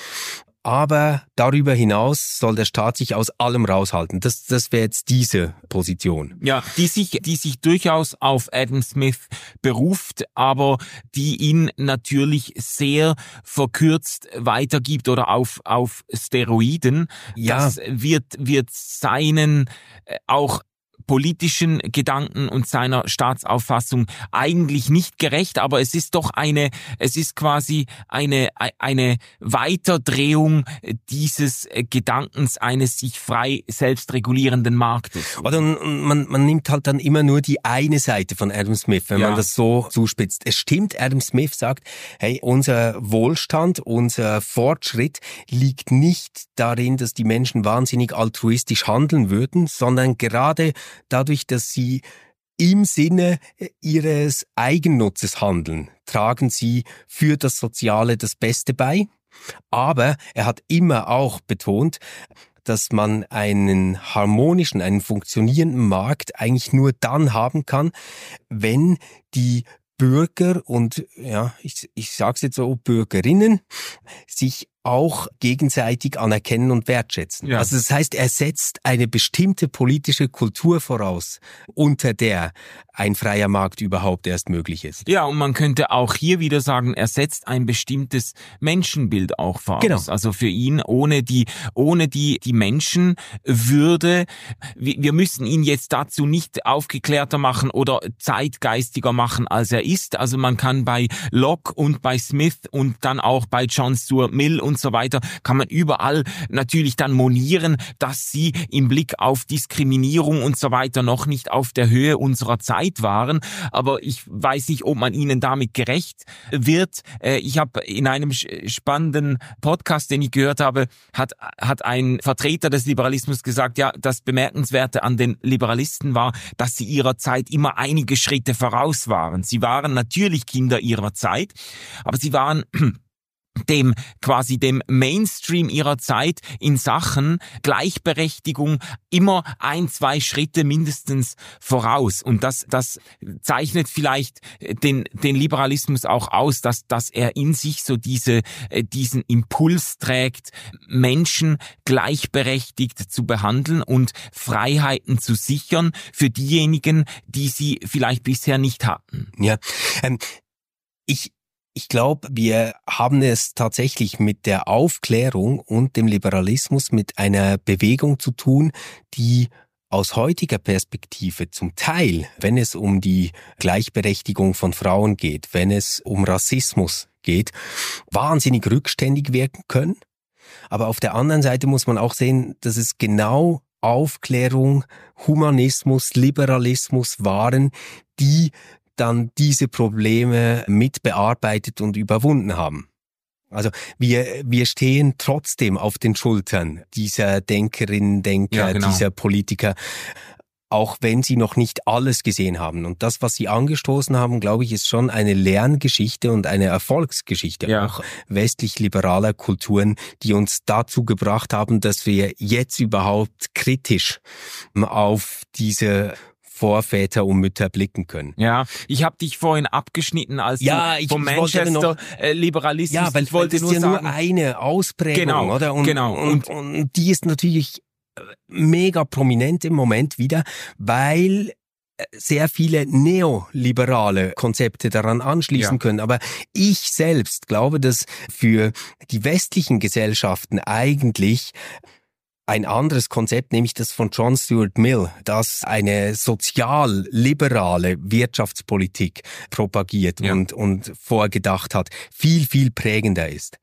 Aber darüber hinaus soll der Staat sich aus allem raushalten. Das, das wäre jetzt diese Position. Ja, die sich, die sich durchaus auf Adam Smith beruft, aber die ihn natürlich sehr verkürzt weitergibt oder auf, auf Steroiden. Ja. Das wird, wird seinen äh, auch politischen Gedanken und seiner Staatsauffassung eigentlich nicht gerecht, aber es ist doch eine, es ist quasi eine, eine Weiterdrehung dieses Gedankens eines sich frei selbst regulierenden Marktes. Oder man, man nimmt halt dann immer nur die eine Seite von Adam Smith, wenn ja. man das so zuspitzt. Es stimmt, Adam Smith sagt, hey, unser Wohlstand, unser Fortschritt liegt nicht darin, dass die Menschen wahnsinnig altruistisch handeln würden, sondern gerade dadurch, dass sie im Sinne ihres Eigennutzes handeln, tragen sie für das Soziale das Beste bei. Aber er hat immer auch betont, dass man einen harmonischen, einen funktionierenden Markt eigentlich nur dann haben kann, wenn die Bürger und, ja, ich, ich sag's jetzt so, Bürgerinnen sich auch gegenseitig anerkennen und wertschätzen. Ja. Also das heißt, er setzt eine bestimmte politische Kultur voraus, unter der ein freier Markt überhaupt erst möglich ist. Ja, und man könnte auch hier wieder sagen, er setzt ein bestimmtes Menschenbild auch voraus. Genau. Also für ihn ohne die, ohne die, die Menschenwürde, wir, wir müssen ihn jetzt dazu nicht aufgeklärter machen oder zeitgeistiger machen, als er ist. Also man kann bei Locke und bei Smith und dann auch bei John Stuart Mill und so weiter, kann man überall natürlich dann monieren, dass sie im Blick auf Diskriminierung und so weiter noch nicht auf der Höhe unserer Zeit waren. Aber ich weiß nicht, ob man ihnen damit gerecht wird. Ich habe in einem spannenden Podcast, den ich gehört habe, hat, hat ein Vertreter des Liberalismus gesagt, ja, das Bemerkenswerte an den Liberalisten war, dass sie ihrer Zeit immer einige Schritte voraus waren. Sie waren natürlich Kinder ihrer Zeit, aber sie waren dem quasi dem Mainstream ihrer Zeit in Sachen Gleichberechtigung immer ein, zwei Schritte mindestens voraus. Und das, das zeichnet vielleicht den, den Liberalismus auch aus, dass, dass er in sich so diese, diesen Impuls trägt, Menschen gleichberechtigt zu behandeln und Freiheiten zu sichern für diejenigen, die sie vielleicht bisher nicht hatten. Ja, ähm, ich Ich glaube, wir haben es tatsächlich mit der Aufklärung und dem Liberalismus mit einer Bewegung zu tun, die aus heutiger Perspektive zum Teil, wenn es um die Gleichberechtigung von Frauen geht, wenn es um Rassismus geht, wahnsinnig rückständig wirken können. Aber auf der anderen Seite muss man auch sehen, dass es genau Aufklärung, Humanismus, Liberalismus waren, die dann diese Probleme mitbearbeitet und überwunden haben. Also wir wir stehen trotzdem auf den Schultern dieser Denkerinnen, Denker, ja, genau. dieser Politiker, auch wenn sie noch nicht alles gesehen haben. Und das, was sie angestoßen haben, glaube ich, ist schon eine Lerngeschichte und eine Erfolgsgeschichte ja. auch westlich-liberaler Kulturen, die uns dazu gebracht haben, dass wir jetzt überhaupt kritisch auf diese Vorväter und Mütter blicken können. Ja, ich habe dich vorhin abgeschnitten als ja, du ich, vom ich Manchester-Liberalismus. Ja, weil, ich wollte weil das nur ist ja sagen, nur eine Ausprägung, genau, oder? Und, genau. Und, und, und die ist natürlich mega prominent im Moment wieder, weil sehr viele neoliberale Konzepte daran anschließen ja. können. Aber ich selbst glaube, dass für die westlichen Gesellschaften eigentlich ein anderes Konzept, nämlich das von John Stuart Mill, das eine sozial-liberale Wirtschaftspolitik propagiert ja. und, und vorgedacht hat, viel, viel prägender ist.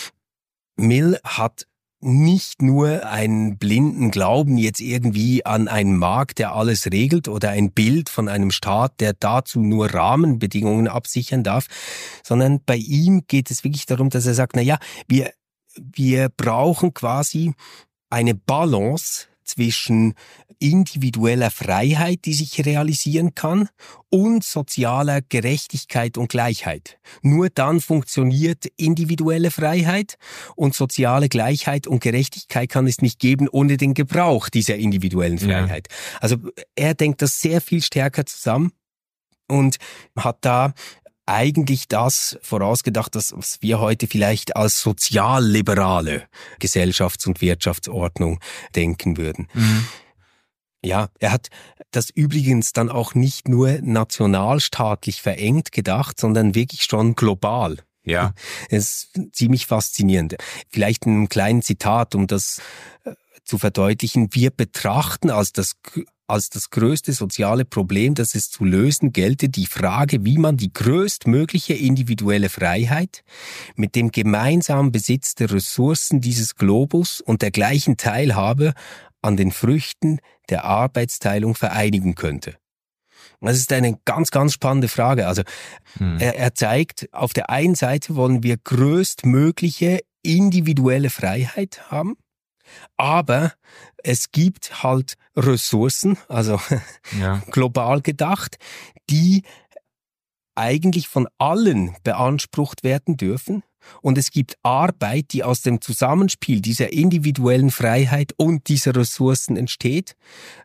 Mill hat nicht nur einen blinden Glauben jetzt irgendwie an einen Markt, der alles regelt, oder ein Bild von einem Staat, der dazu nur Rahmenbedingungen absichern darf, sondern bei ihm geht es wirklich darum, dass er sagt, na ja, wir, wir brauchen quasi eine Balance zwischen individueller Freiheit, die sich realisieren kann, und sozialer Gerechtigkeit und Gleichheit. Nur dann funktioniert individuelle Freiheit, und soziale Gleichheit und Gerechtigkeit kann es nicht geben ohne den Gebrauch dieser individuellen Freiheit. Ja. Also er denkt das sehr viel stärker zusammen und hat da eigentlich das vorausgedacht, das, was wir heute vielleicht als sozialliberale Gesellschafts- und Wirtschaftsordnung denken würden. Mhm. Ja, er hat das übrigens dann auch nicht nur nationalstaatlich verengt gedacht, sondern wirklich schon global. Ja. Es ist ziemlich faszinierend. Vielleicht ein kleines Zitat, um das zu verdeutlichen. Wir betrachten als das Als das größte soziale Problem, das es zu lösen gelte, die Frage, wie man die größtmögliche individuelle Freiheit mit dem gemeinsamen Besitz der Ressourcen dieses Globus und der gleichen Teilhabe an den Früchten der Arbeitsteilung vereinigen könnte. Das ist eine ganz, ganz spannende Frage. Also hm. er, er zeigt, auf der einen Seite wollen wir größtmögliche individuelle Freiheit haben, aber es gibt halt Ressourcen, also ja. global gedacht, die eigentlich von allen beansprucht werden dürfen. Und es gibt Arbeit, die aus dem Zusammenspiel dieser individuellen Freiheit und dieser Ressourcen entsteht,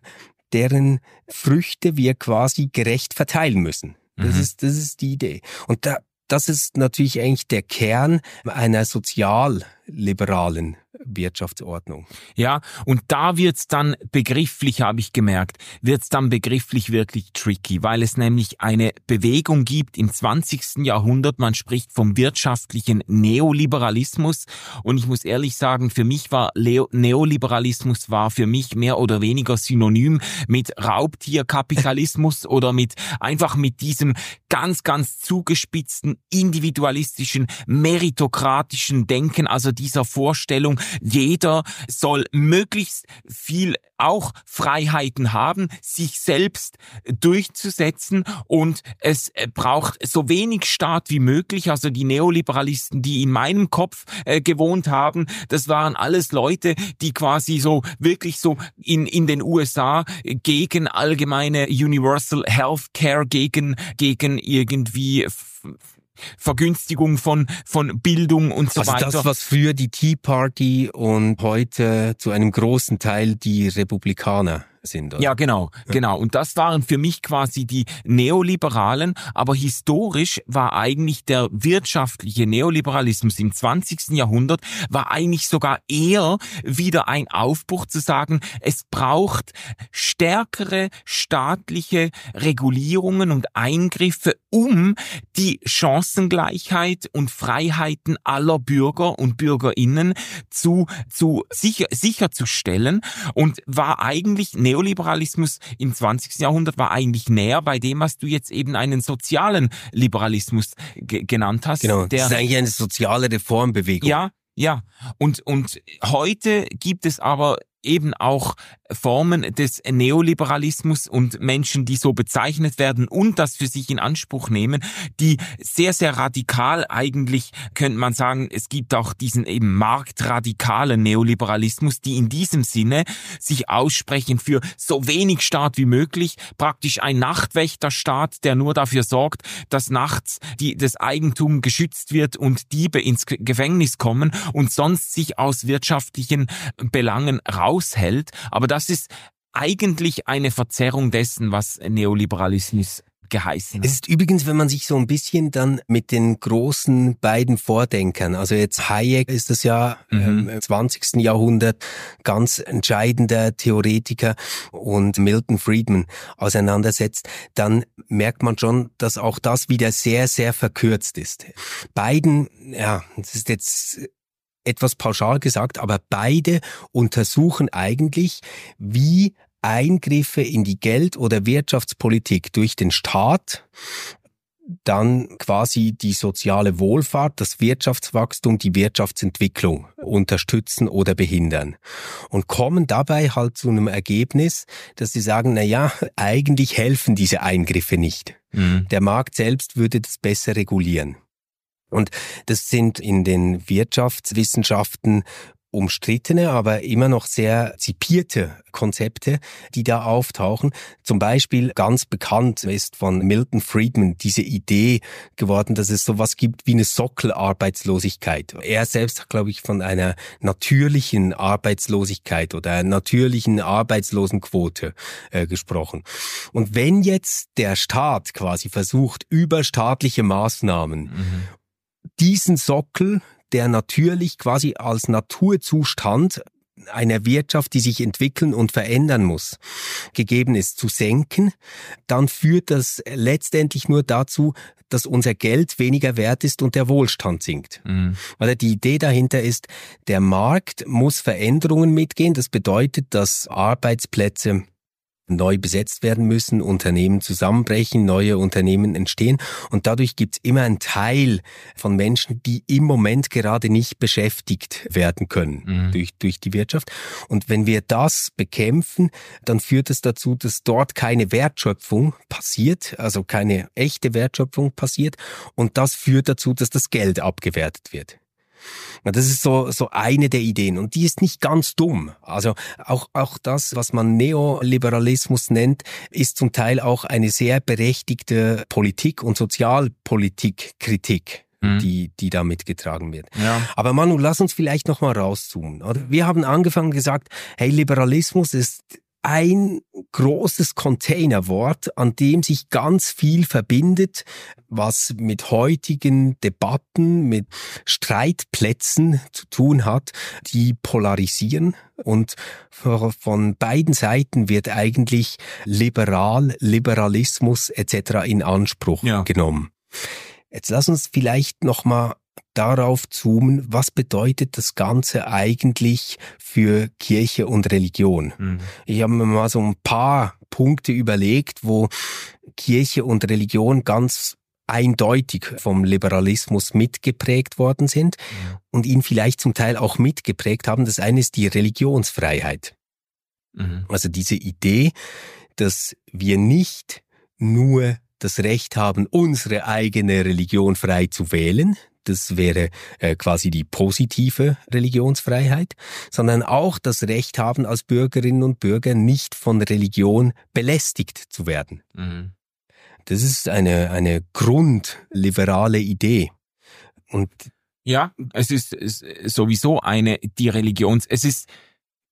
deren Früchte wir quasi gerecht verteilen müssen. Das mhm. ist, das ist die Idee. Und da, das ist natürlich eigentlich der Kern einer sozialliberalen Wirtschaftsordnung. Ja, und da wird's dann begrifflich, habe ich gemerkt, wird's dann begrifflich wirklich tricky, weil es nämlich eine Bewegung gibt im zwanzigsten Jahrhundert, man spricht vom wirtschaftlichen Neoliberalismus, und ich muss ehrlich sagen, für mich war Leo- Neoliberalismus war für mich mehr oder weniger synonym mit Raubtierkapitalismus oder mit einfach mit diesem ganz, ganz zugespitzten, individualistischen, meritokratischen Denken, also dieser Vorstellung, jeder soll möglichst viel auch Freiheiten haben, sich selbst durchzusetzen, und es braucht so wenig Staat wie möglich. Also die Neoliberalisten, die in meinem Kopf äh, gewohnt haben, das waren alles Leute, die quasi so wirklich so in in den U S A gegen allgemeine Universal Healthcare, gegen gegen irgendwie f- Vergünstigung von von Bildung und so also weiter. Also das, was früher die Tea Party und heute zu einem großen Teil die Republikaner sind. Oder? Ja, genau, ja. genau. Und das waren für mich quasi die Neoliberalen, aber historisch war eigentlich der wirtschaftliche Neoliberalismus im zwanzigsten Jahrhundert war eigentlich sogar eher wieder ein Aufbruch zu sagen, es braucht stärkere staatliche Regulierungen und Eingriffe, um die Chancengleichheit und Freiheiten aller Bürger und BürgerInnen zu, zu sicher, sicherzustellen, und war eigentlich Neoliberalismus im zwanzigsten Jahrhundert war eigentlich näher bei dem, was du jetzt eben einen sozialen Liberalismus g- genannt hast. Genau, der, das ist eigentlich eine soziale Reformbewegung. Ja, ja. Und, und heute gibt es aber eben auch Formen des Neoliberalismus und Menschen, die so bezeichnet werden und das für sich in Anspruch nehmen, die sehr, sehr radikal eigentlich, könnte man sagen, es gibt auch diesen eben marktradikalen Neoliberalismus, die in diesem Sinne sich aussprechen für so wenig Staat wie möglich, praktisch ein Nachtwächterstaat, der nur dafür sorgt, dass nachts die, das Eigentum geschützt wird und Diebe ins Gefängnis kommen und sonst sich aus wirtschaftlichen Belangen raushält. Aber das ist eigentlich eine Verzerrung dessen, was Neoliberalismus geheißen hat. Es ist übrigens, wenn man sich so ein bisschen dann mit den großen beiden Vordenkern, also jetzt Hayek ist das ja mhm. im zwanzigsten Jahrhundert ganz entscheidender Theoretiker, und Milton Friedman auseinandersetzt, dann merkt man schon, dass auch das wieder sehr, sehr verkürzt ist. Beiden, ja, das ist jetzt etwas pauschal gesagt, aber beide untersuchen eigentlich, wie Eingriffe in die Geld- oder Wirtschaftspolitik durch den Staat dann quasi die soziale Wohlfahrt, das Wirtschaftswachstum, die Wirtschaftsentwicklung unterstützen oder behindern. Und kommen dabei halt zu einem Ergebnis, dass sie sagen, na ja, eigentlich helfen diese Eingriffe nicht. Mhm. Der Markt selbst würde das besser regulieren. Und das sind in den Wirtschaftswissenschaften umstrittene, aber immer noch sehr zipierte Konzepte, die da auftauchen. Zum Beispiel ganz bekannt ist von Milton Friedman diese Idee geworden, dass es sowas gibt wie eine Sockelarbeitslosigkeit. Er selbst hat, glaube ich, von einer natürlichen Arbeitslosigkeit oder einer natürlichen Arbeitslosenquote äh, gesprochen. Und wenn jetzt der Staat quasi versucht, über staatliche Maßnahmen mhm. diesen Sockel, der natürlich quasi als Naturzustand einer Wirtschaft, die sich entwickeln und verändern muss, gegeben ist, zu senken, dann führt das letztendlich nur dazu, dass unser Geld weniger wert ist und der Wohlstand sinkt. Mhm. Also die Idee dahinter ist, der Markt muss Veränderungen mitgehen. Das bedeutet, dass Arbeitsplätze neu besetzt werden müssen, Unternehmen zusammenbrechen, neue Unternehmen entstehen, und dadurch gibt es immer einen Teil von Menschen, die im Moment gerade nicht beschäftigt werden können mhm. durch, durch die Wirtschaft. Und wenn wir das bekämpfen, dann führt es dazu, dass dort keine Wertschöpfung passiert, also keine echte Wertschöpfung passiert, und das führt dazu, dass das Geld abgewertet wird. Das ist so, so eine der Ideen, und die ist nicht ganz dumm. Also auch, auch das, was man Neoliberalismus nennt, ist zum Teil auch eine sehr berechtigte Politik- und Sozialpolitik-Kritik, mhm. die, die da mitgetragen wird. Ja. Aber Manu, lass uns vielleicht nochmal rauszoomen, oder? Wir haben angefangen und gesagt, hey, Liberalismus ist ein großes Containerwort, an dem sich ganz viel verbindet, was mit heutigen Debatten, mit Streitplätzen zu tun hat, die polarisieren. Und von beiden Seiten wird eigentlich liberal, Liberalismus et cetera in Anspruch ja. genommen. Jetzt lass uns vielleicht nochmal darauf zoomen, was bedeutet das Ganze eigentlich für Kirche und Religion? Mhm. Ich habe mir mal so ein paar Punkte überlegt, wo Kirche und Religion ganz eindeutig vom Liberalismus mitgeprägt worden sind mhm. und ihn vielleicht zum Teil auch mitgeprägt haben. Das eine ist die Religionsfreiheit. Mhm. Also diese Idee, dass wir nicht nur das Recht haben, unsere eigene Religion frei zu wählen, das wäre äh, quasi die positive Religionsfreiheit, sondern auch das Recht haben, als Bürgerinnen und Bürger nicht von Religion belästigt zu werden. Mhm. Das ist eine, eine grundliberale Idee. Und ja, es ist, es ist sowieso eine, die Religions, es ist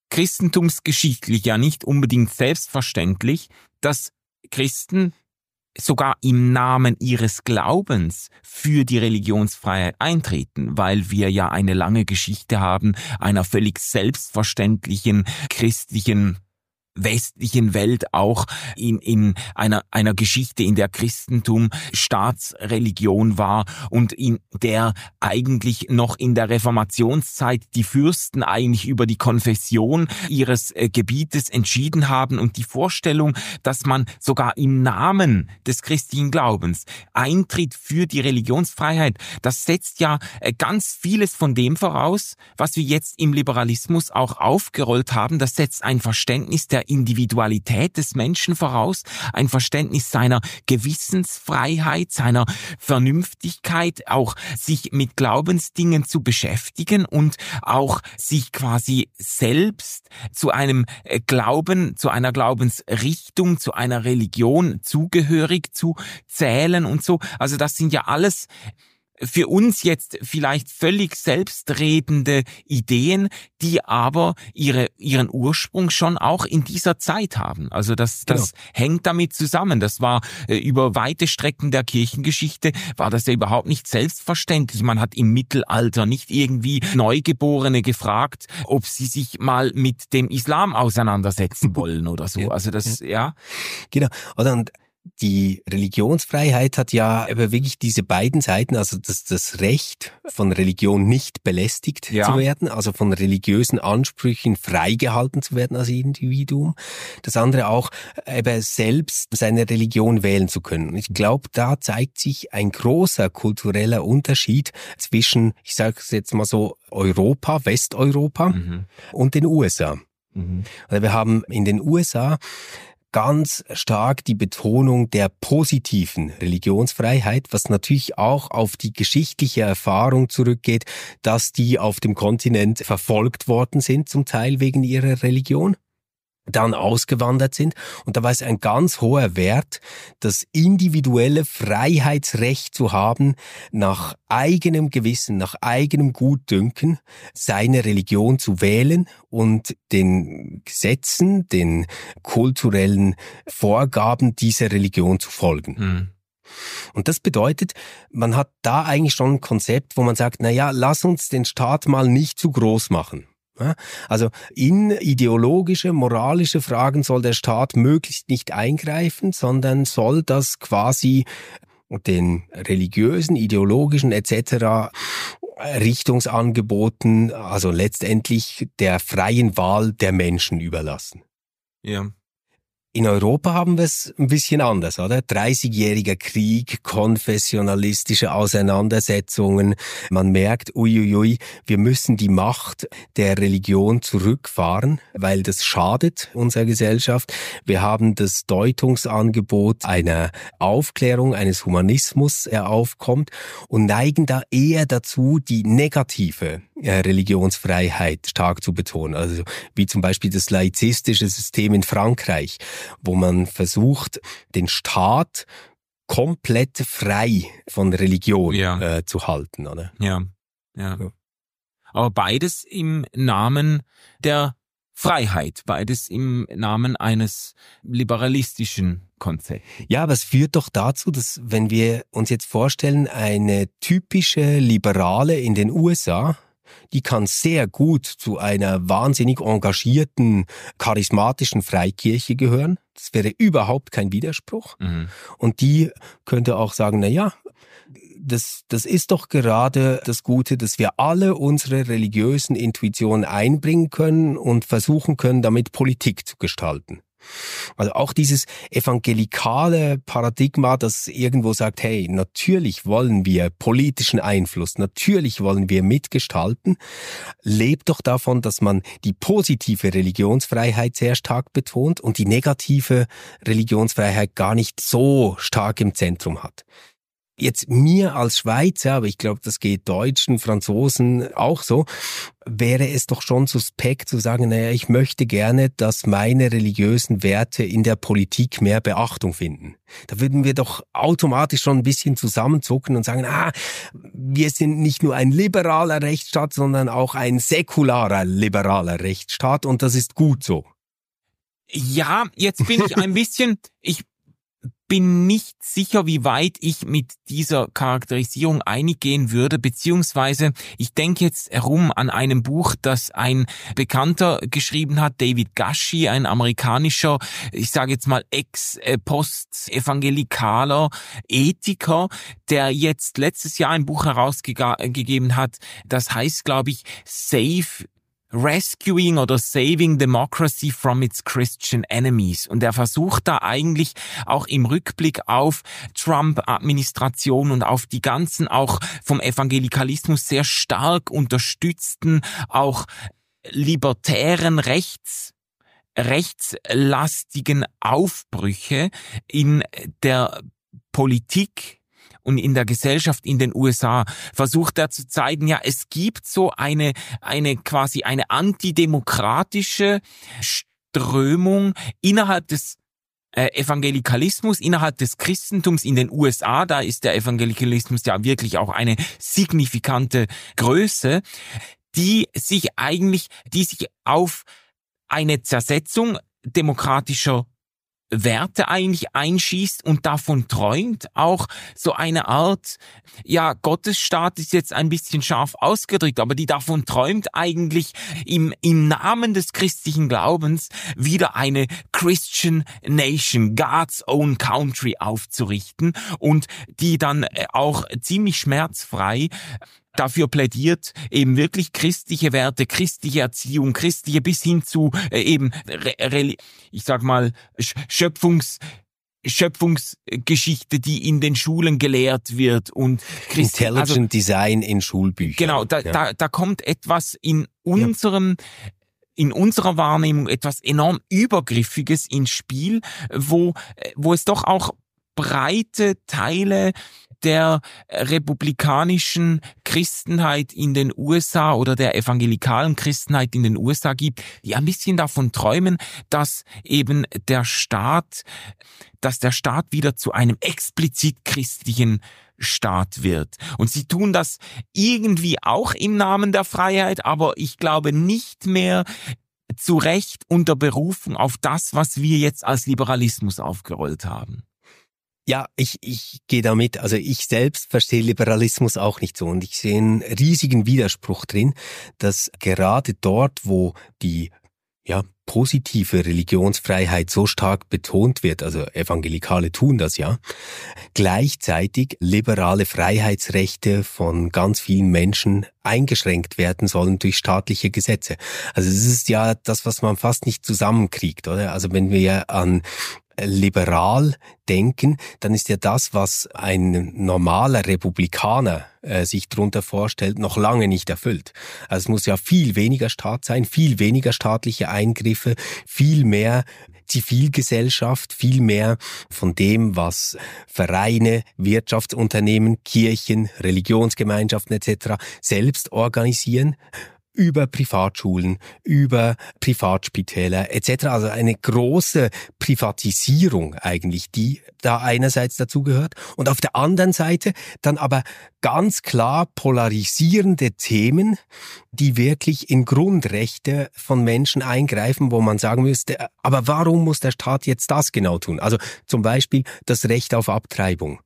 christentumsgeschichtlich ja nicht unbedingt selbstverständlich, dass Christen sogar im Namen ihres Glaubens für die Religionsfreiheit eintreten, weil wir ja eine lange Geschichte haben einer völlig selbstverständlichen christlichen westlichen Welt, auch in, in einer, einer Geschichte, in der Christentum Staatsreligion war und in der eigentlich noch in der Reformationszeit die Fürsten eigentlich über die Konfession ihres äh, Gebietes entschieden haben, und die Vorstellung, dass man sogar im Namen des christlichen Glaubens eintritt für die Religionsfreiheit, das setzt ja äh, ganz vieles von dem voraus, was wir jetzt im Liberalismus auch aufgerollt haben. Das setzt ein Verständnis der Individualität des Menschen voraus, ein Verständnis seiner Gewissensfreiheit, seiner Vernünftigkeit, auch sich mit Glaubensdingen zu beschäftigen und auch sich quasi selbst zu einem Glauben, zu einer Glaubensrichtung, zu einer Religion zugehörig zu zählen und so. Also das sind ja alles für uns jetzt vielleicht völlig selbstredende Ideen, die aber ihre, ihren Ursprung schon auch in dieser Zeit haben. Also das, das genau. hängt damit zusammen. Das war äh, über weite Strecken der Kirchengeschichte war das ja überhaupt nicht selbstverständlich. Man hat im Mittelalter nicht irgendwie Neugeborene gefragt, ob sie sich mal mit dem Islam auseinandersetzen wollen oder so. Also das, ja. ja. Genau. Oder und die Religionsfreiheit hat ja aber wirklich diese beiden Seiten, also das, das Recht von Religion nicht belästigt ja. zu werden, also von religiösen Ansprüchen freigehalten zu werden als Individuum. Das andere auch, eben selbst seine Religion wählen zu können. Und ich glaube, da zeigt sich ein großer kultureller Unterschied zwischen, ich sage es jetzt mal so, Europa, Westeuropa mhm. und den U S A. Mhm. Also wir haben in den U S A ganz stark die Betonung der positiven Religionsfreiheit, was natürlich auch auf die geschichtliche Erfahrung zurückgeht, dass die auf dem Kontinent verfolgt worden sind, zum Teil wegen ihrer Religion, dann ausgewandert sind. Und da war es ein ganz hoher Wert, das individuelle Freiheitsrecht zu haben, nach eigenem Gewissen, nach eigenem Gutdünken seine Religion zu wählen und den Gesetzen, den kulturellen Vorgaben dieser Religion zu folgen. Mhm. Und das bedeutet, man hat da eigentlich schon ein Konzept, wo man sagt, na ja, lass uns den Staat mal nicht zu groß machen. Also in ideologische, moralische Fragen soll der Staat möglichst nicht eingreifen, sondern soll das quasi den religiösen, ideologischen et cetera Richtungsangeboten, also letztendlich der freien Wahl der Menschen überlassen. Ja. In Europa haben wir es ein bisschen anders, oder? dreißigjähriger Krieg, konfessionalistische Auseinandersetzungen. Man merkt, uiuiui, wir müssen die Macht der Religion zurückfahren, weil das schadet unserer Gesellschaft. Wir haben das Deutungsangebot einer Aufklärung, eines Humanismus, der aufkommt, und neigen da eher dazu, die negative Religionsfreiheit stark zu betonen. Also wie zum Beispiel das laizistische System in Frankreich, wo man versucht, den Staat komplett frei von Religion ja. äh, zu halten, oder? Ja, ja, ja. Aber beides im Namen der Freiheit, beides im Namen eines liberalistischen Konzepts. Ja, aber es führt doch dazu, dass, wenn wir uns jetzt vorstellen, eine typische Liberale in den U S A, die kann sehr gut zu einer wahnsinnig engagierten, charismatischen Freikirche gehören. Das wäre überhaupt kein Widerspruch. Mhm. Und die könnte auch sagen, na ja, das, das ist doch gerade das Gute, dass wir alle unsere religiösen Intuitionen einbringen können und versuchen können, damit Politik zu gestalten. Also auch dieses evangelikale Paradigma, das irgendwo sagt, hey, natürlich wollen wir politischen Einfluss, natürlich wollen wir mitgestalten, lebt doch davon, dass man die positive Religionsfreiheit sehr stark betont und die negative Religionsfreiheit gar nicht so stark im Zentrum hat. jetzt mir als Schweizer, aber ich glaube, das geht Deutschen, Franzosen auch so, wäre es doch schon suspekt zu sagen, naja, ich möchte gerne, dass meine religiösen Werte in der Politik mehr Beachtung finden. Da würden wir doch automatisch schon ein bisschen zusammenzucken und sagen, ah, wir sind nicht nur ein liberaler Rechtsstaat, sondern auch ein säkularer liberaler Rechtsstaat und das ist gut so. Ja, jetzt bin ich ein bisschen, ich bin nicht sicher, wie weit ich mit dieser Charakterisierung einig gehen würde, beziehungsweise ich denke jetzt herum an einem Buch, das ein Bekannter geschrieben hat, David Gashi, ein amerikanischer, ich sage jetzt mal ex-post-evangelikaler Ethiker, der jetzt letztes Jahr ein Buch herausgegeben hat, das heißt, glaube ich, Save Rescuing oder Saving Democracy from its Christian Enemies. Und er versucht da eigentlich auch im Rückblick auf Trump-Administration und auf die ganzen auch vom Evangelikalismus sehr stark unterstützten, auch libertären Rechts rechtslastigen Aufbrüche in der Politik und in der Gesellschaft in den U S A, versucht er zu zeigen, ja, es gibt so eine, eine quasi eine antidemokratische Strömung innerhalb des äh, Evangelikalismus, innerhalb des Christentums in den U S A, da ist der Evangelikalismus ja wirklich auch eine signifikante Größe, die sich eigentlich, die sich auf eine Zersetzung demokratischer Werte eigentlich einschießt und davon träumt, auch so eine Art, ja, Gottesstaat ist jetzt ein bisschen scharf ausgedrückt, aber die davon träumt eigentlich im, im Namen des christlichen Glaubens wieder eine Christian Nation, God's own country aufzurichten und die dann auch ziemlich schmerzfrei dafür plädiert, eben wirklich christliche Werte, christliche Erziehung, christliche bis hin zu äh, eben, re, re, ich sag mal, Schöpfungs, Schöpfungsgeschichte, die in den Schulen gelehrt wird und Christi, Intelligent also, Design in Schulbüchern. Genau, da, ja. da, da kommt etwas in unserem ja. in unserer Wahrnehmung etwas enorm Übergriffiges ins Spiel, wo, wo es doch auch breite Teile der republikanischen Christenheit in den U S A oder der evangelikalen Christenheit in den U S A gibt, die ein bisschen davon träumen, dass eben der Staat, dass der Staat wieder zu einem explizit christlichen Staat wird. Und sie tun das irgendwie auch im Namen der Freiheit, aber ich glaube nicht mehr zu Recht unter Berufung auf das, was wir jetzt als Liberalismus aufgerollt haben. Ja, ich, ich gehe damit. Also ich selbst verstehe Liberalismus auch nicht so und ich sehe einen riesigen Widerspruch drin, dass gerade dort, wo die ja positive Religionsfreiheit so stark betont wird, also Evangelikale tun das ja, gleichzeitig liberale Freiheitsrechte von ganz vielen Menschen eingeschränkt werden sollen durch staatliche Gesetze. Also es ist ja das, was man fast nicht zusammenkriegt, oder? Also wenn wir an liberal denken, dann ist ja das, was ein normaler Republikaner äh, sich darunter vorstellt, noch lange nicht erfüllt. Also es muss ja viel weniger Staat sein, viel weniger staatliche Eingriffe, viel mehr Zivilgesellschaft, viel mehr von dem, was Vereine, Wirtschaftsunternehmen, Kirchen, Religionsgemeinschaften et cetera selbst organisieren, über Privatschulen, über Privatspitäler et cetera. Also eine große Privatisierung eigentlich, die da einerseits dazugehört und auf der anderen Seite dann aber ganz klar polarisierende Themen, die wirklich in Grundrechte von Menschen eingreifen, wo man sagen müsste, aber warum muss der Staat jetzt das genau tun? Also zum Beispiel das Recht auf Abtreibung.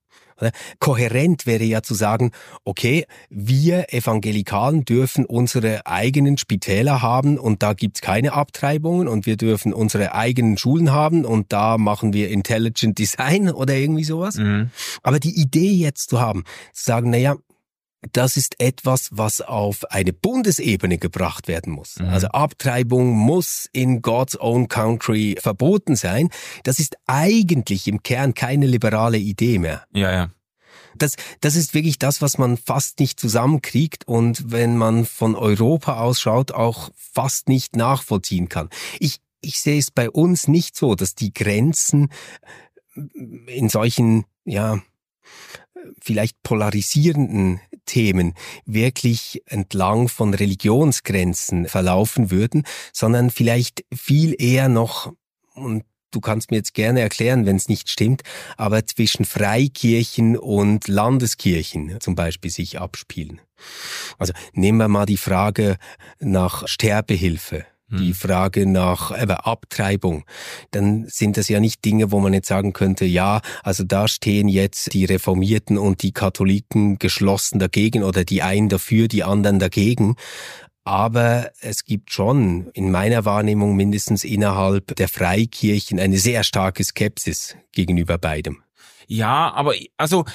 Kohärent wäre ja zu sagen, okay, wir Evangelikalen dürfen unsere eigenen Spitäler haben und da gibt's keine Abtreibungen und wir dürfen unsere eigenen Schulen haben und da machen wir Intelligent Design oder irgendwie sowas. Mhm. Aber die Idee jetzt zu haben, zu sagen, naja, das ist etwas, was auf eine Bundesebene gebracht werden muss. Mhm. Also Abtreibung muss in God's own country verboten sein. Das ist eigentlich im Kern keine liberale Idee mehr. Ja, ja. Das, das ist wirklich das, was man fast nicht zusammenkriegt und wenn man von Europa aus schaut, auch fast nicht nachvollziehen kann. Ich, ich sehe es bei uns nicht so, dass die Grenzen in solchen, ja, vielleicht polarisierenden Themen wirklich entlang von Religionsgrenzen verlaufen würden, sondern vielleicht viel eher noch, und du kannst mir jetzt gerne erklären, wenn es nicht stimmt, aber zwischen Freikirchen und Landeskirchen zum Beispiel sich abspielen. Also nehmen wir mal die Frage nach Sterbehilfe. Die Frage nach äh, Abtreibung, dann sind das ja nicht Dinge, wo man jetzt sagen könnte, ja, also da stehen jetzt die Reformierten und die Katholiken geschlossen dagegen oder die einen dafür, die anderen dagegen. Aber es gibt schon in meiner Wahrnehmung mindestens innerhalb der Freikirchen eine sehr starke Skepsis gegenüber beidem. Ja, aber also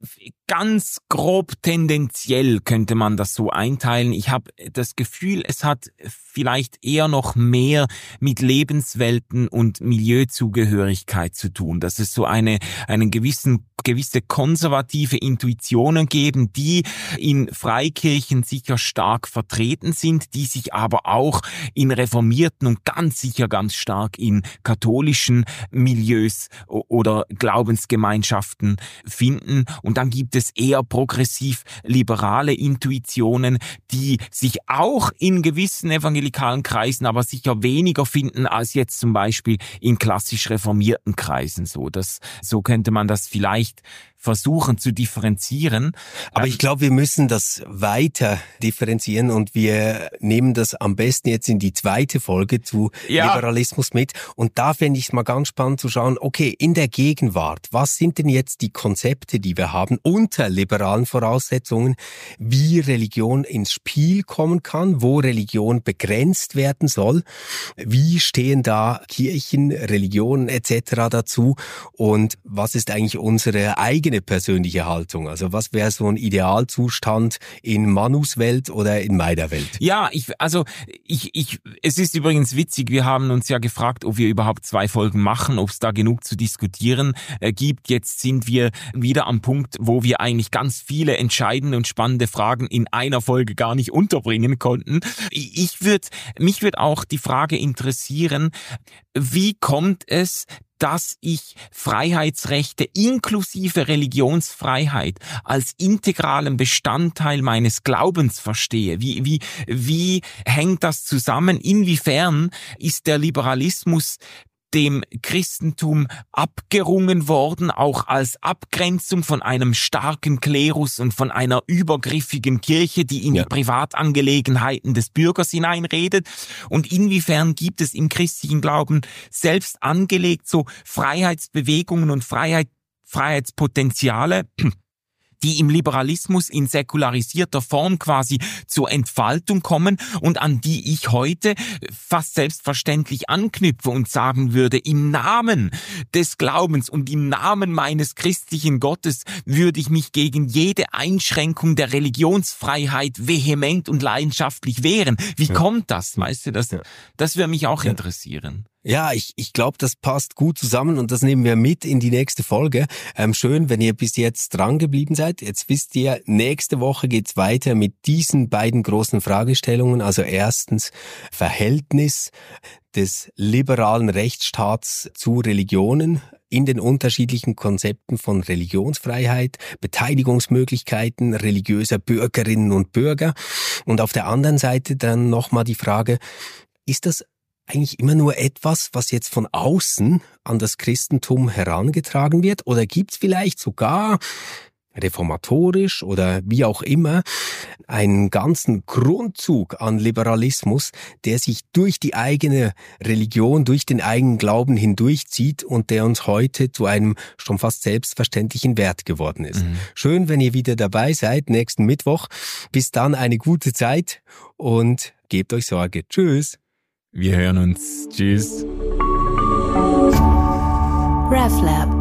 ganz grob tendenziell könnte man das so einteilen. Ich habe das Gefühl, es hat vielleicht eher noch mehr mit Lebenswelten und Milieuzugehörigkeit zu tun, dass es so eine einen gewissen gewisse konservative Intuitionen geben, die in Freikirchen sicher stark vertreten sind, die sich aber auch in reformierten und ganz sicher ganz stark in katholischen Milieus oder Glaubensgemeinschaften finden. Und dann gibt es eher progressiv-liberale Intuitionen, die sich auch in gewissen evangelikalen Kreisen aber sicher weniger finden als jetzt zum Beispiel in klassisch reformierten Kreisen. So, das, so könnte man das vielleicht versuchen zu differenzieren. Aber ich glaube, wir müssen das weiter differenzieren und wir nehmen das am besten jetzt in die zweite Folge zu ja. Liberalismus mit. Und da fände ich es mal ganz spannend zu schauen, okay, in der Gegenwart, was sind denn jetzt die Konzepte, die wir haben unter liberalen Voraussetzungen, wie Religion ins Spiel kommen kann, wo Religion begrenzt werden soll, wie stehen da Kirchen, Religionen et cetera dazu und was ist eigentlich unsere eigene persönliche Haltung? Also was wäre so ein Idealzustand in Manus Welt oder in meiner Welt? Ja, ich, also ich, ich, es ist übrigens witzig, wir haben uns ja gefragt, ob wir überhaupt zwei Folgen machen, ob es da genug zu diskutieren äh, gibt. Jetzt sind wir wieder am Punkt, wo wir eigentlich ganz viele entscheidende und spannende Fragen in einer Folge gar nicht unterbringen konnten. Ich würde, mich würde auch die Frage interessieren, wie kommt es, dass ich Freiheitsrechte inklusive Religionsfreiheit als integralen Bestandteil meines Glaubens verstehe? Wie, wie, wie hängt das zusammen? Inwiefern ist der Liberalismus dem Christentum abgerungen worden, auch als Abgrenzung von einem starken Klerus und von einer übergriffigen Kirche, die in ja. die Privatangelegenheiten des Bürgers hineinredet? Und inwiefern gibt es im christlichen Glauben selbst angelegt so Freiheitsbewegungen und Freiheit, Freiheitspotenziale, die im Liberalismus in säkularisierter Form quasi zur Entfaltung kommen und an die ich heute fast selbstverständlich anknüpfe und sagen würde, im Namen des Glaubens und im Namen meines christlichen Gottes würde ich mich gegen jede Einschränkung der Religionsfreiheit vehement und leidenschaftlich wehren. Wie ja. kommt das? Weißt du, das, ja. das würde mich auch ja. interessieren. Ja, ich, ich glaube, das passt gut zusammen und das nehmen wir mit in die nächste Folge. Ähm, schön, wenn ihr bis jetzt dran geblieben seid. Jetzt wisst ihr, nächste Woche geht's weiter mit diesen beiden großen Fragestellungen. Also erstens Verhältnis des liberalen Rechtsstaats zu Religionen in den unterschiedlichen Konzepten von Religionsfreiheit, Beteiligungsmöglichkeiten religiöser Bürgerinnen und Bürger. Und auf der anderen Seite dann nochmal die Frage, ist das eigentlich immer nur etwas, was jetzt von außen an das Christentum herangetragen wird? Oder gibt's vielleicht sogar reformatorisch oder wie auch immer einen ganzen Grundzug an Liberalismus, der sich durch die eigene Religion, durch den eigenen Glauben hindurchzieht und der uns heute zu einem schon fast selbstverständlichen Wert geworden ist? Mhm. Schön, wenn ihr wieder dabei seid, nächsten Mittwoch. Bis dann eine gute Zeit und gebt euch Sorge. Tschüss. Wir hören uns. Tschüss. RefLab